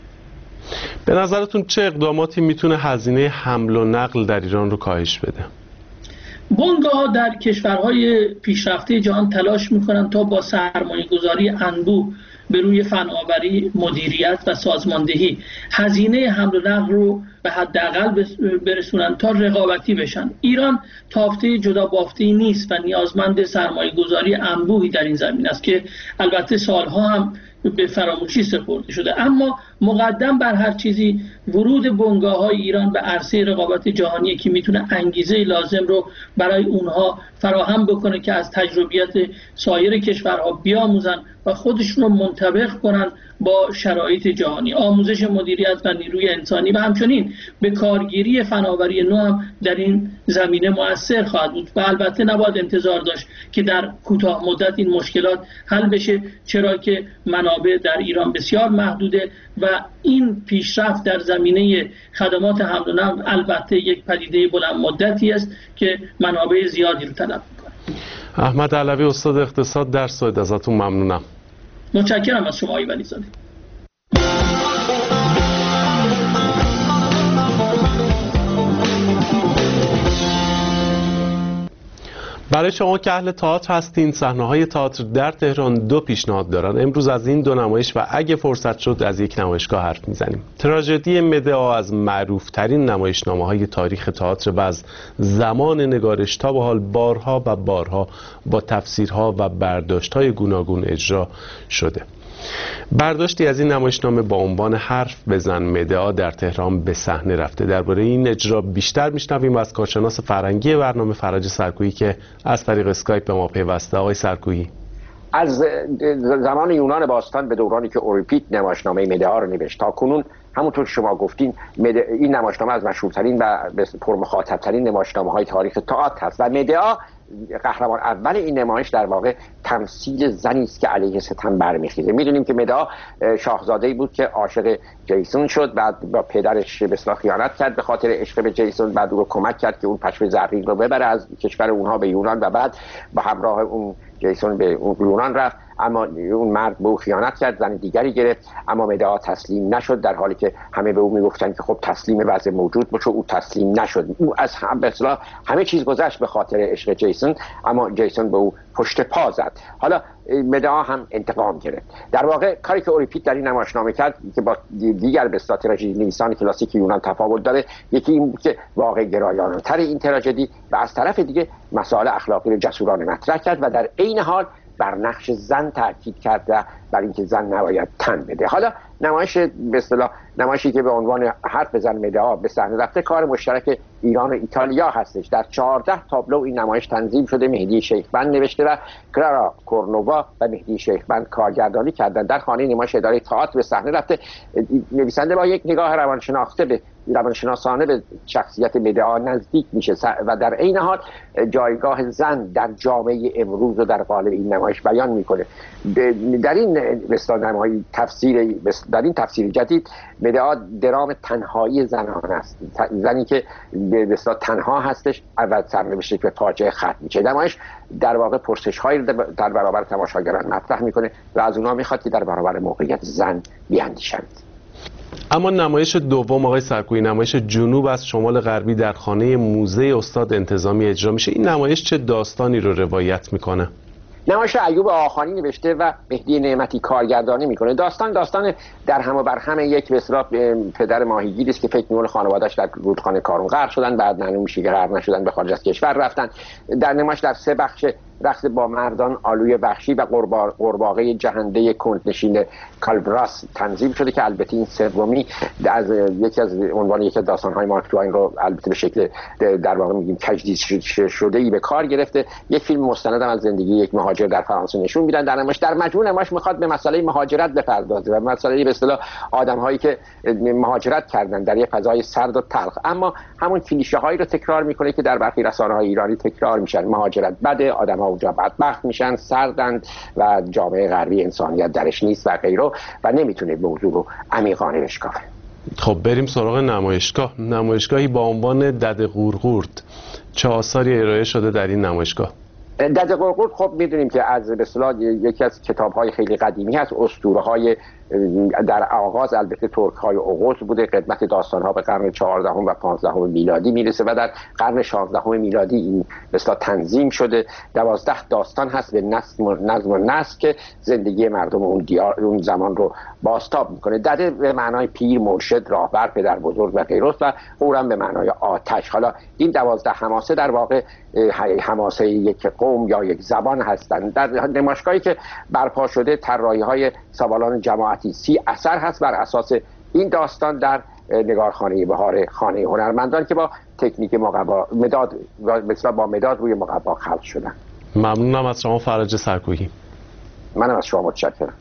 به نظرتون چه اقداماتی میتونه هزینه حمل و نقل در ایران رو کاهش بده؟ بنگاه‌ها در کشورهای پیشرفته جهان تلاش میکنن تا با سرمایه‌گذاری انبوه به روی فناوری، مدیریت و سازماندهی هزینه حمل و نقل رو به حداقل برسونن تا رقابتی بشن. ایران تافته جدا بافته‌ای نیست و نیازمند سرمایه‌گذاری انبوهی در این زمین است که البته سالها هم به فراموشی سپرده شده. اما مقدم بر هر چیزی ورود بنگاه‌های ایران به عرصه رقابت جهانی که میتونه انگیزه لازم رو برای اونها فراهم بکنه که از تجربیات سایر کشورها بیاموزن و خودشون رو منطبق کنن با شرایط جهانی. آموزش مدیریت و نیروی انسانی و همچنین به کارگیری فناوری نو هم در این زمینه مؤثر خواهد بود و البته نباید انتظار داشت که در کوتاه مدت این مشکلات حل بشه، چرا که منابع در ایران بسیار محدوده و این پیشرفت در زمینه خدمات حمل و نقل البته یک پدیده بلند مدتی است که منابع زیادی رو طلب می‌کنه. احمد علوی، استاد اقتصاد در سوئد، ازتون ممنونم. متشکرم از شما آقای ولیزاده. برای شما که اهل تئاتر هستین، صحنه‌های تئاتر در تهران دو پیشنهاد دارن. امروز از این دو نمایش و اگه فرصت شد از یک نمایشگاه حرف میزنیم. تراژدی مدعا از معروفترین نمایشنامه‌های تاریخ تئاتر و از زمان نگارش تا به حال بارها و بارها با تفسیرها و برداشت‌های گوناگون اجرا شده. برداشتی از این نمایشنامه با عنوان حرف بزن مدعا در تهران به صحنه رفته. درباره این اجرا بیشتر میشنویم از کارشناس فرهنگی برنامه فرج سرکویی که از طریق اسکایپ به ما پیوسته. آقای سرکویی، از زمان یونان باستان به دورانی که اوریپید نمایشنامه مدعا رو نوشت تا کنون، همونطور که شما گفتین، این نمایشنامه از مشهورترین و پرمخاطبترین نمایشنامه‌های تاریخ تئاتر است و مدعا قهرمان اول این نمایش در واقع تمثیل زنی است که علیه ستم برمیخیزه. میدونیم که مدعا شاهزاده‌ای بود که عاشق جیسون شد، بعد با پدرش به اصطلاح خیانت کرد به خاطر عشق به جیسون، بعد او رو کمک کرد که اون پشم زرین رو ببره از کشور اونها به یونان و بعد با همراه اون جیسون به یونان رفت. اما اون مرد به او خیانت کرد، زن دیگری گرفت، اما مدعا تسلیم نشد، در حالی که همه به او میگفتن که خب تسلیم وضع موجود باشه. او تسلیم نشد. او از هم به اصطلاح همه چیز گذشت به خاطر عشق جیسون، اما جیسون به او پشت پا زد. حالا مدعا هم انتقام گرفت. در واقع کاری که اوریپید در این نمایشنامه کرد که با دیگر به اصطلاح تراژدی نویسان کلاسیک یونان تفاوت داره، یکی این بود که واقع گرایانه تر این تراژدی و از طرف دیگه مسائل اخلاقی رو جسورانه مطرح کرد و در عین حال بر نقش زن تاکید کرد و بر اینکه زن نباید تن بده. حالا نمایش به اصطلاح نمایشی که به عنوان حرف بزن مدعا به صحنه رفته کار مشترک ایران و ایتالیا هستش. در چهارده تابلو این نمایش تنظیم شده. مهدی شیخبند نوشته و کلارا کورنووا و مهدی شیخبند کارگردانی کردن. در خانه نمایش اداره تئاتر به صحنه رفته. نویسنده با یک نگاه روانشناخته به روانشناسانه به شخصیت مدعا نزدیک میشه و در عین حال جایگاه زن در جامعه امروز رو در قالب این نمایش بیان میکنه. در این نمایش تفسیر در این تفسیر جدید مدعا درام تنهایی زنان است. زنی که به اصطلاح تنها هستش و سرنوشتش به فاجعه ختم میشه. نمایش در واقع پرسش‌هایی در برابر تماشاگران مطرح میکنه و از اونها میخواد که در برابر موقعیت زن بیاندیشند. اما نمایش دوم آقای سرکویی، نمایش جنوب از شمال غربی در خانه موزه استاد انتظامی اجرا میشه. این نمایش چه داستانی رو روایت میکنه؟ نمایش ایوب آخانی نوشته و مهدی نعمتی کارگردانی میکنه. داستان داستان در هم و بر هم یک به اصطلاح پدر ماهیگیری است که فکر می‌کنه خانواده‌اش در رودخانه کارون غرق شدن، بعد معلوم میشه که غرق نشدن، به خارج از کشور رفتن. در نمایش در سه بخش رقص با مردان آلوی بخشی و قورباغه جهنده کندنشین کالبراس تنظیم شده که البته این سومی از یکی از عنوان یکی از داستان‌های مارک توین رو البته به شکل در واقع میگیم تجدید شده‌ای به کار گرفته. یک فیلم مستند از زندگی یک مهاجر در فرانسه نشون میدن. در نمایش در مجموع نمایش میخواد به مسئله مهاجرت بپردازه و مسئله به اصطلاح آدم‌هایی که مهاجرت کردن در یک فضای سرد و تلخ، اما همون کلیشه‌هایی رو تکرار میکنه که در برخی رسانه‌های ایرانی تکرار میشن. مهاجرت بده، آدم‌ها اونجا بدبخت میشن، سردند و جامعه غربی انسانیت درش نیست و غیره و نمیتونه موضوع رو عمیقانه بشکافه. خب بریم سراغ نمایشگاه. نمایشگاهی با عنوان دد قورقورد. چه آثاری ارائه شده در این نمایشگاه؟ دد قورقورد خب میدونیم که از به اصطلاح یکی از کتاب‌های خیلی قدیمی هست. اسطوره‌های در آغاز البته ترک‌های اوغوز بوده. قدمت داستان‌ها به قرن چهاردهم و پانزدهم میلادی میرسه و در قرن شانزدهم میلادی این به اصطلاح تنظیم شده. دوازده داستان هست به نظم و نظم و نسق که زندگی مردم اون دیار اون زمان رو بازتاب میکنه. دده به معنای پیر، مرشد، راهبر، پدر بزرگ و غیره و قورم به معنای آتش. حالا این دوازده حماسه در واقع حماسه یک قوم یا یک زبان هستند. در نمایشگاهی که برپا شده طراحی‌های سوالان جماعتی سی اثر هست بر اساس این داستان در نگارخانه بهار خانه هنرمندان که با تکنیک مقبا مداد مثلا با مداد روی مقبا خلق شدن. ممنونم از شما فرج سرکویی. منم از شما متشکرم.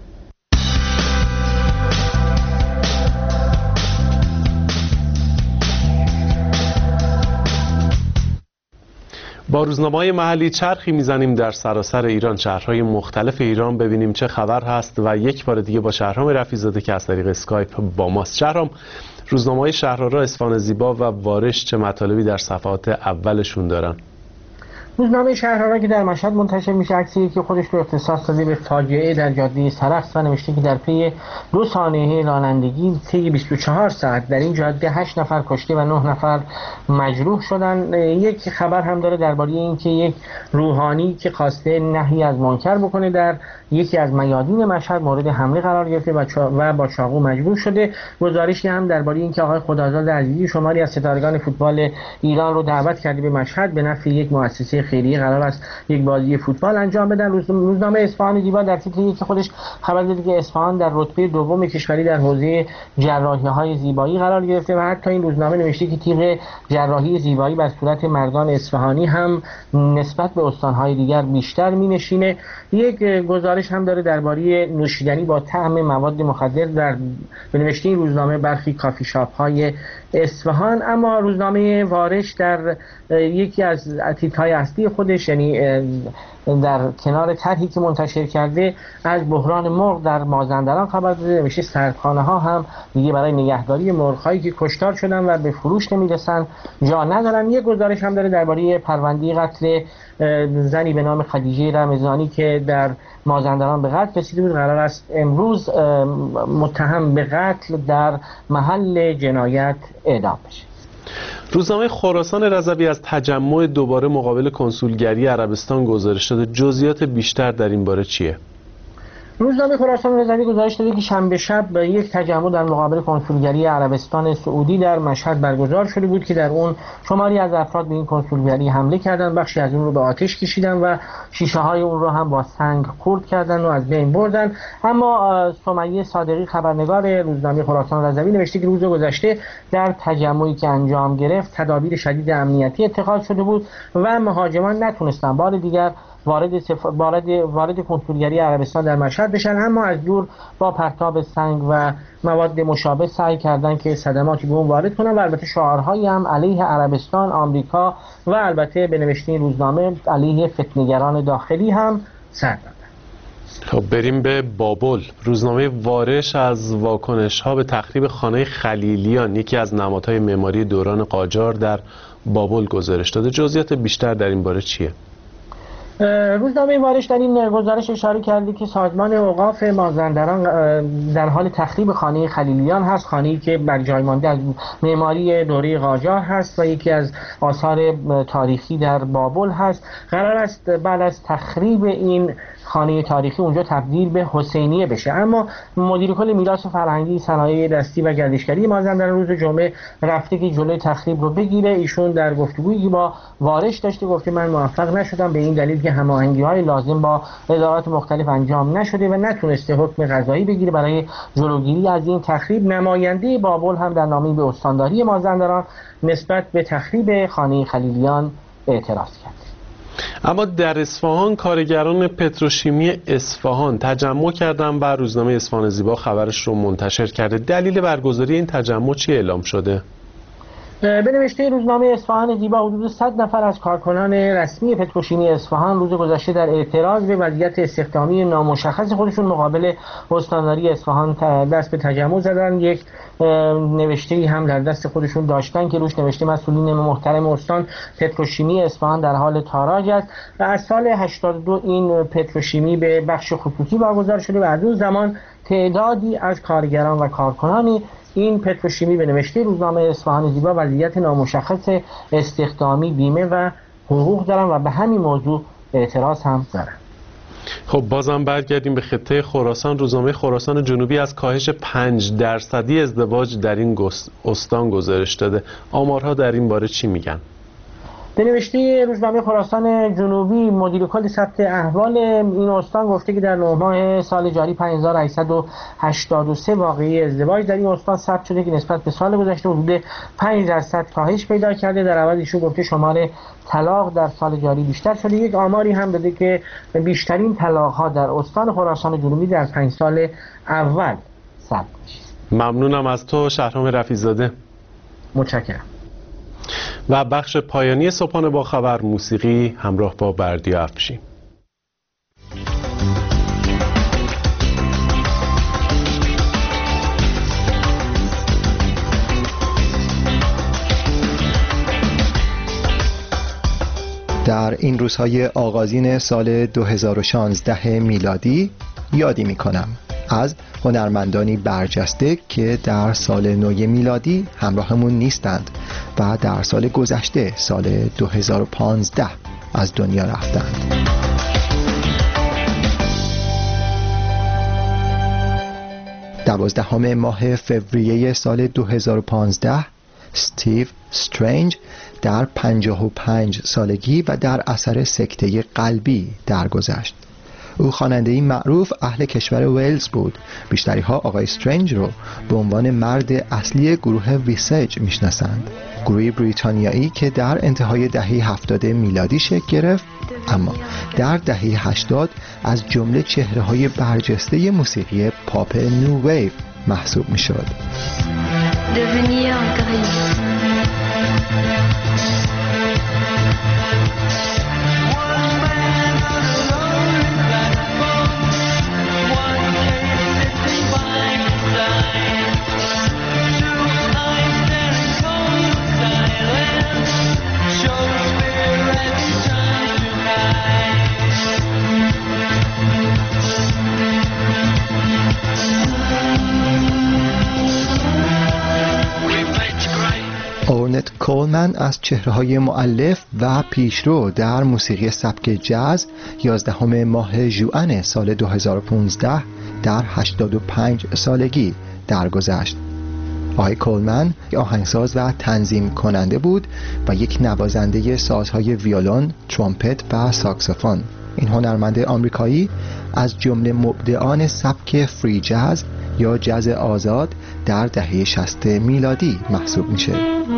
با روزنامه‌های محلی چرخی میزنیم در سراسر ایران، شهرهای مختلف ایران، ببینیم چه خبر هست و یک بار دیگه با شهرام رفیع‌زاده که از طریق اسکایپ با ماست. شهرام، روزنامه‌های شهرآرا، اصفهان زیبا و وارش چه مطالبی در صفحات اولشون دارن؟ روزنامه شهرآرا که در مشهد منتشر میشه عکسی که خودش رو اختصاص داده به فاجعه در جاده سرخس و نوشته که در پی دو سانحه رانندگی طی بیست و چهار ساعت در این جاده هشت نفر کشته و نه نفر مجروح شدن. یک خبر هم داره درباره اینکه یک روحانی که خواسته نهی از منکر بکنه در یکی از میادین مشهد مورد حمله قرار گرفته و با چاقو مجروح شده. گزارشی هم درباره اینکه آقای خدازاد عزیزی شماری از ستارگان فوتبال ایران رو دعوت کرده به مشهد به نفع یک مؤسسه خیریه قرار است یک بازی فوتبال انجام بدن. روزنامه اصفهان زیبا در تیتر یکی خودش خبر داده که اصفهان در رتبه دوم کشوری در حوزه جراحی‌های زیبایی قرار گرفته و حتی این روزنامه نوشته که تیغ جراحی زیبایی بر صورت مردان اصفهانی هم نسبت به استان‌های دیگر بیشتر می‌نشینه. یک گزارش هم داره درباره نوشیدنی با طعم مواد مخدر در نوشته این روزنامه برخی کافی شاپ‌های اصفهان. اما روزنامه وارش در یکی از تیترهای اصلی خودش، یعنی در کنار طرحی که منتشر کرده از بحران مرغ در مازندران خبر داده. نوشته سردخانه ها هم دیگه برای نگهداری مرغ هایی که کشتار شدن و به فروش نمیرسن جا ندارن. یه گزارش هم داره درباره پرونده قتل زنی به نام خدیجه رمضانی که در مازندران به قتل رسیده بود. قرار است امروز متهم به قتل در محل جنایت اعدام بشه. روزنامه خراسان رضوی از تجمع دوباره مقابل کنسولگری عربستان گزارش داده. جزئیات بیشتر در این باره چیه؟ روزنامه خراسان رضوی گزارش داده که شنبه شب یک تجمع در مقابل کنسولگری عربستان سعودی در مشهد برگزار شده بود که در اون شماری از افراد به این کنسولگری حمله کردند، بخشی از اون رو به آتش کشیدن و شیشه های اون رو هم با سنگ خورد کردن و از بین بردن. اما سمیه صادقی خبرنگار روزنامه خراسان رضوی نوشته که روز گذشته در تجمعی که انجام گرفت تدابیر شدید امنیتی اتخاذ شده بود و مهاجمان نتونستن بار دیگر وارد سف... وارد وارد کنسولگری عربستان در مشهد بشن، اما از دور با پرتاب سنگ و مواد مشابه سعی کردن که صدماتی به اون وارد کنن و البته شعارهایی هم علیه عربستان، آمریکا و البته به نوشته روزنامه علیه فتنه‌گران داخلی هم سر دادن. خب بریم به بابل. روزنامه وارش از واکنش‌ها به تخریب خانه خلیلیان، یکی از نمادهای معماری دوران قاجار، در بابل گزارش داده. جزئیات بیشتر در این باره چیه؟ روزنامه وارش در این گزارش اشاره کرده که سازمان اوقاف مازندران در حال تخریب خانه خلیلیان هست، خانه‌ای که بر جای مانده از معماری دوره قاجار هست و یکی از آثار تاریخی در بابل هست. قرار است بعد از تخریب این خانه تاریخی اونجا تبدیل به حسینیه بشه، اما مدیر کل میراث فرهنگی، صنایع دستی و گردشگری مازندران روز جمعه رفته که جلوی تخریب رو بگیره. ایشون در گفتگویی با وارش داشته گفته من موفق نشدم به این دلیل که هماهنگی‌های لازم با ادارات مختلف انجام نشده و نتونسته حکم قضایی بگیره برای جلوگیری از این تخریب. نماینده بابل هم در نامه‌ای به استانداری مازندران نسبت به تخریب خانه خلیلیان اعتراض کرد. اما در اصفهان کارگران پتروشیمی اصفهان تجمع کردند و روزنامه اصفهان زیبا خبرش رو منتشر کرده. دلیل برگزاری این تجمع چی اعلام شده؟ به نوشته روزنامه اصفهان زیبا حدود صد نفر از کارکنان رسمی پتروشیمی اصفهان روز گذشته در اعتراض به وضعیت استخدامی نامشخص خودشون مقابل استانداری اصفهان دست به تجمع زدن. یک نوشته‌ای هم در دست خودشون داشتن که روش نوشته مسئولین محترم استان پتروشیمی اصفهان در حال تاراج است و از سال هشتاد و دو این پتروشیمی به بخش خصوصی واگذار شده و از اون زمان تعدادی از کارگران و کارکنانی این پتروشیمی به نوشته روزنامه اصفهان زیبا وضعیت نامشخص استخدامی، بیمه و حقوق دارن و به همین موضوع اعتراض هم دارن. خب بازم برگردیم به خطه خراسان. روزنامه خراسان جنوبی از کاهش پنج درصدی ازدواج در این استان گزارش داده. آمارها در این باره چی میگن؟ به نوشته روزنامه خراسان جنوبی مدیر کل ثبت احوال این استان گفته که در نه ماه سال جاری پنج هزار و هشتصد و هشتاد و سه واقعه ازدواج در این استان ثبت شده که نسبت به سال گذشته حدود پنج درصد کاهش پیدا کرده. در عوض ایشون گفته شمار طلاق در سال جاری بیشتر شده. یک آماری هم داده که بیشترین طلاق ها در استان خراسان جنوبی در پنج سال اول ثبت میشه. ممنونم از تو شهرام رفیع‌زاده. متشکرم. و بخش پایانی صبحانه با خبر موسیقی همراه با بردیا افشین. در این روزهای آغازین سال دو هزار و شانزده میلادی یادی می کنم از هنرمندانی برجسته که در سال نو میلادی همراهمون نیستند و در سال گذشته سال دو هزار و پانزده از دنیا رفتند. دوازدهم ماه فوریه سال دو هزار و پانزده استیو استرنج در پنجاه و پنج سالگی و در اثر سکته قلبی درگذشت. او خواننده‌ای معروف اهل کشور ویلز بود. بیشتری ها آقای استرنج رو به عنوان مرد اصلی گروه ویسج میشناسند، گروهی بریتانیایی که در انتهای دهه هفتاد میلادی شکل گرفت اما در دهه هشتاد از جمله چهره‌های برجسته موسیقی پاپ نو ویو محسوب میشد. کولمن از چهره‌های مؤلف و پیشرو در موسیقی سبک جاز یازدهم ماه ژوئن سال دو هزار و پانزده در هشتاد و پنج سالگی درگذشت. آقای کولمن آهنگساز و تنظیم کننده بود و یک نوازنده سازهای ویولون، ترومپت و ساکسوفون. این هنرمند آمریکایی از جمله مبدعان سبک فری جاز یا جاز آزاد در دهه شصت میلادی محسوب میشه.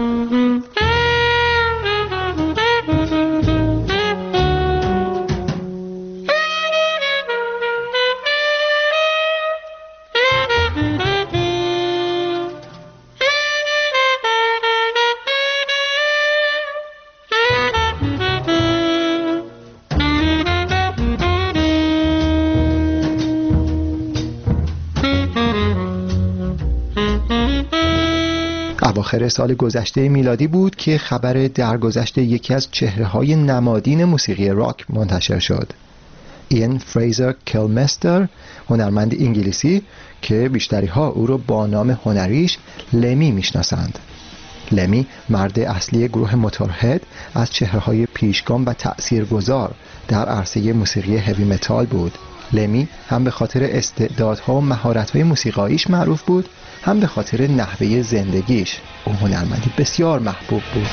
اواخر سال گذشته میلادی بود که خبر درگذشت یکی از چهره‌های نمادین موسیقی راک منتشر شد. این فریزر کیلمستر، هنرمند انگلیسی که بیشتری ها او را با نام هنریش لمی میشناسند. لمی مرد اصلی گروه موتورهد از چهره‌های پیشگام و تأثیرگذار در عرصه موسیقی هوی متال بود. لمی هم به خاطر استعدادها و مهارت‌های موسیقاییش معروف بود، هم به خاطر نحوه زندگیش. او هنرمندی بسیار محبوب بود.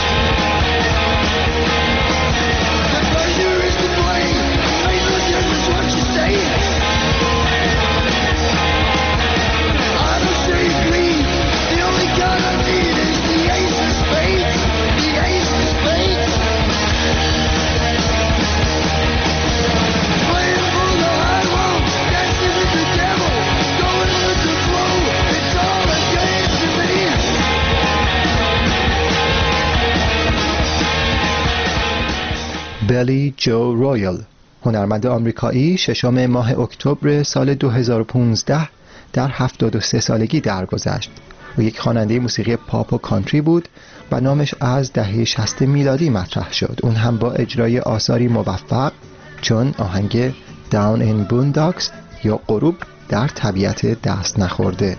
بلی جو رویال، هنرمند آمریکایی، ششم ماه اکتبر سال دو هزار و پانزده در هفتاد و سه سالگی درگذشت. او یک خواننده موسیقی پاپ و کانتری بود و نامش از دهه شصت میلادی مطرح شد. اون هم با اجرای آثاری موفق چون آهنگ Down in Boondocks یا غروب در طبیعت دست نخورده.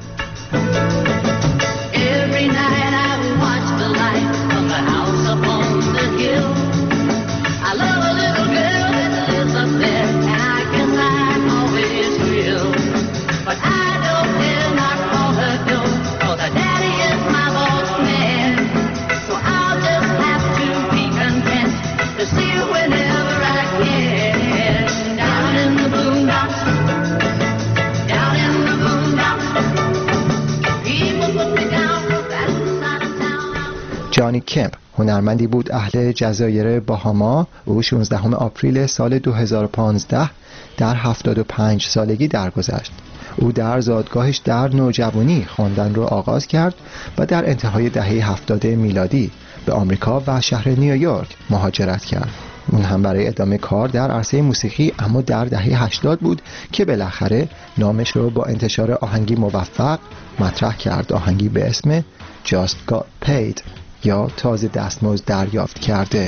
جانی کمپ هنرمندی بود اهل جزایر باهاما. او شانزدهم آپریل سال دو هزار و پانزده در هفتاد و پنج سالگی درگذشت. او در زادگاهش در نوجوانی خواندن را آغاز کرد و در انتهای دهه هفتاد میلادی به آمریکا و شهر نیویورک مهاجرت کرد. اون هم برای ادامه کار در عرصه موسیقی اما در دهه هشتاد بود که بالاخره نامش رو با انتشار آهنگی موفق مطرح کرد، آهنگی به اسم Just Got Paid یا تازه دستمزد دریافت کرده.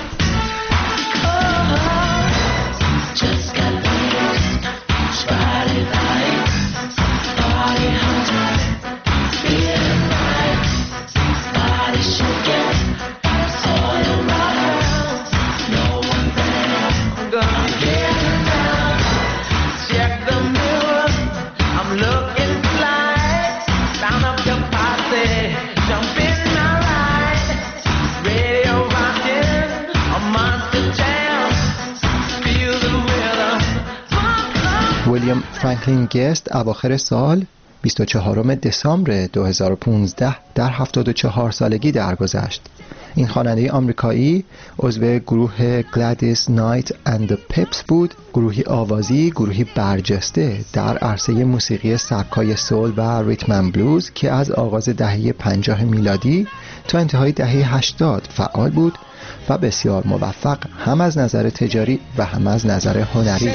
ویلیام فرانکلین گست اواخر سال بیست و چهارم دسامبر دو هزار و پانزده در هفتاد و چهار سالگی درگذشت. این خواننده آمریکایی عضو گروه گلادیس نایت اند دی پیپس بود، گروهی آوازی، گروهی برجسته در عرصه موسیقی سبک‌های سول و ریتم اند بلوز که از آغاز دهه پنجاه میلادی تا انتهای دهه هشتاد فعال بود و بسیار موفق هم از نظر تجاری و هم از نظر هنری.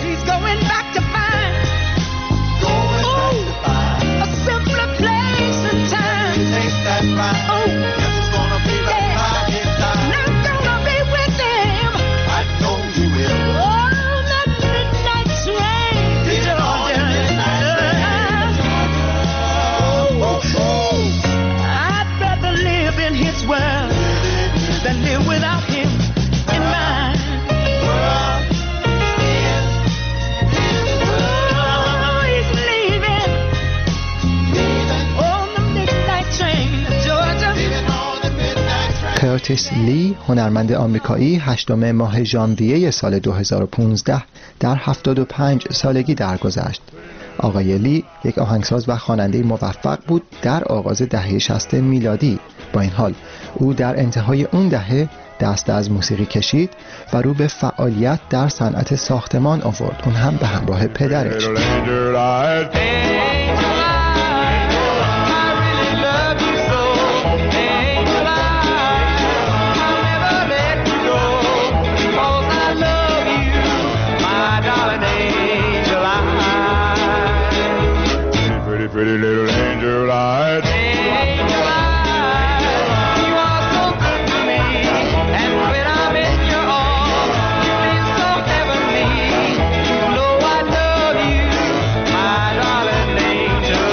I'd rather live in his world کرتیس لی، هنرمند آمریکایی، هشتم ماه ژانویه سال دو هزار و پانزده در هفتاد و پنج سالگی درگذشت. آقای لی یک آهنگساز و خواننده موفق بود در آغاز دهه شصت میلادی. با این حال او در انتهای اون دهه دست از موسیقی کشید و رو به فعالیت در صنعت ساختمان آورد، اون هم به همراه پدرش. Pretty little angel eyed, angel eyed, you are so good to me, and when I'm in your arms, you feel so heavenly. You know I love you, my darling angel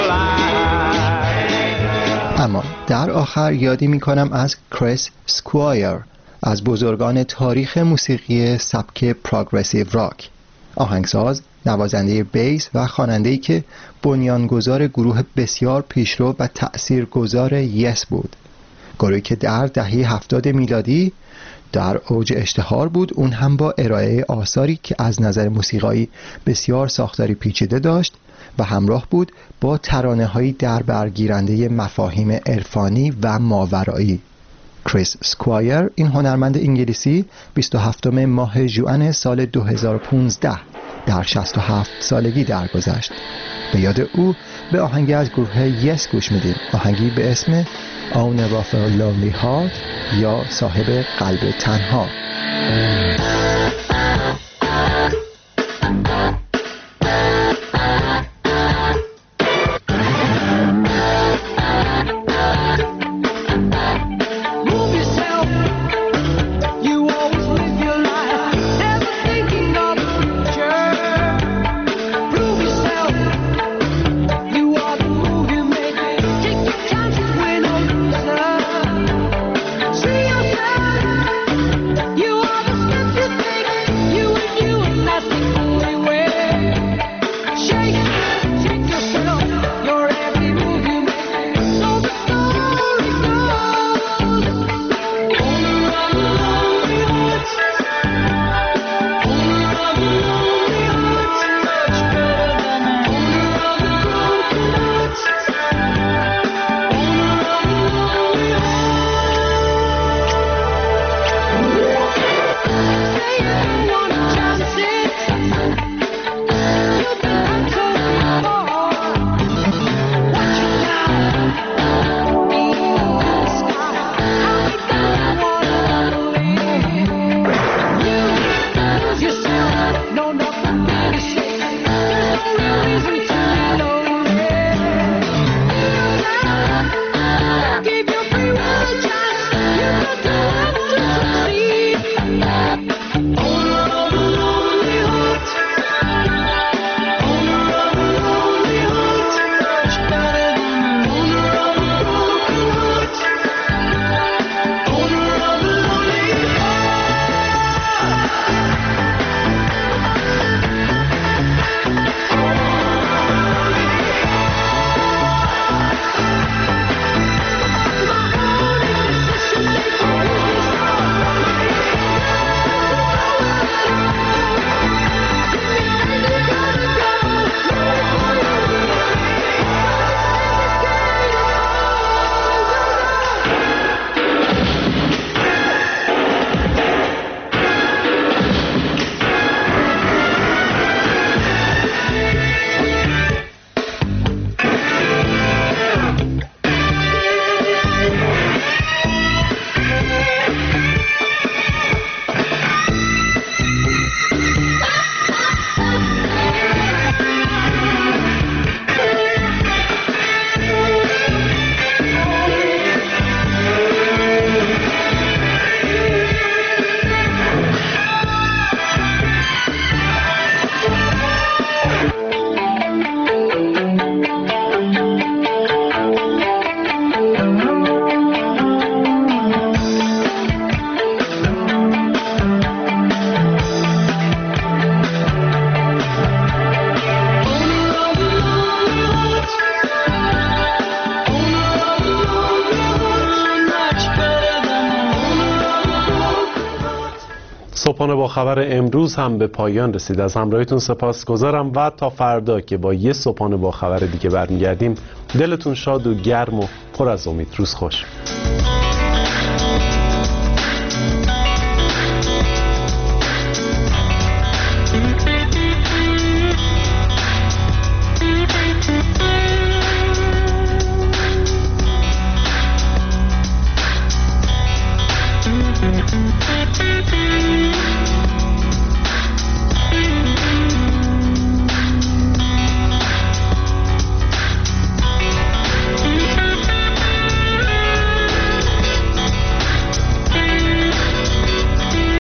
eyed. اما در آخر یادی می کنم از کریس سکوایر، از بزرگان تاریخ موسیقی سبک پروگرسیو راک، آهنگساز، نوازنده بیس و خواننده‌ای که بنیانگذار گروه بسیار پیشرو و تأثیرگذار یس بود. گروهی که در دهه هفتاد میلادی در اوج اشتهار بود، اون هم با ارائه آثاری که از نظر موسیقایی بسیار ساختاری پیچیده داشت و همراه بود با ترانه‌هایی در برگیرنده مفاهیم عرفانی و ماورایی. کریس سکوایر، این هنرمند انگلیسی، بیست و هفتم ماه ژوئن سال دو هزار و پانزده در شصت و هفت سالگی درگذشت. به یاد او به آهنگی از گروه یس گوش میدیم، آهنگی به اسم Owner of a Lonely Heart یا صاحب قلب تنها. صبحانه با خبر امروز هم به پایان رسید. از همراهیتون سپاسگزارم و تا فردا که با یه صبحانه با خبر دیگه برمیگردیم، دلتون شاد و گرم و پر از امید. روز خوش.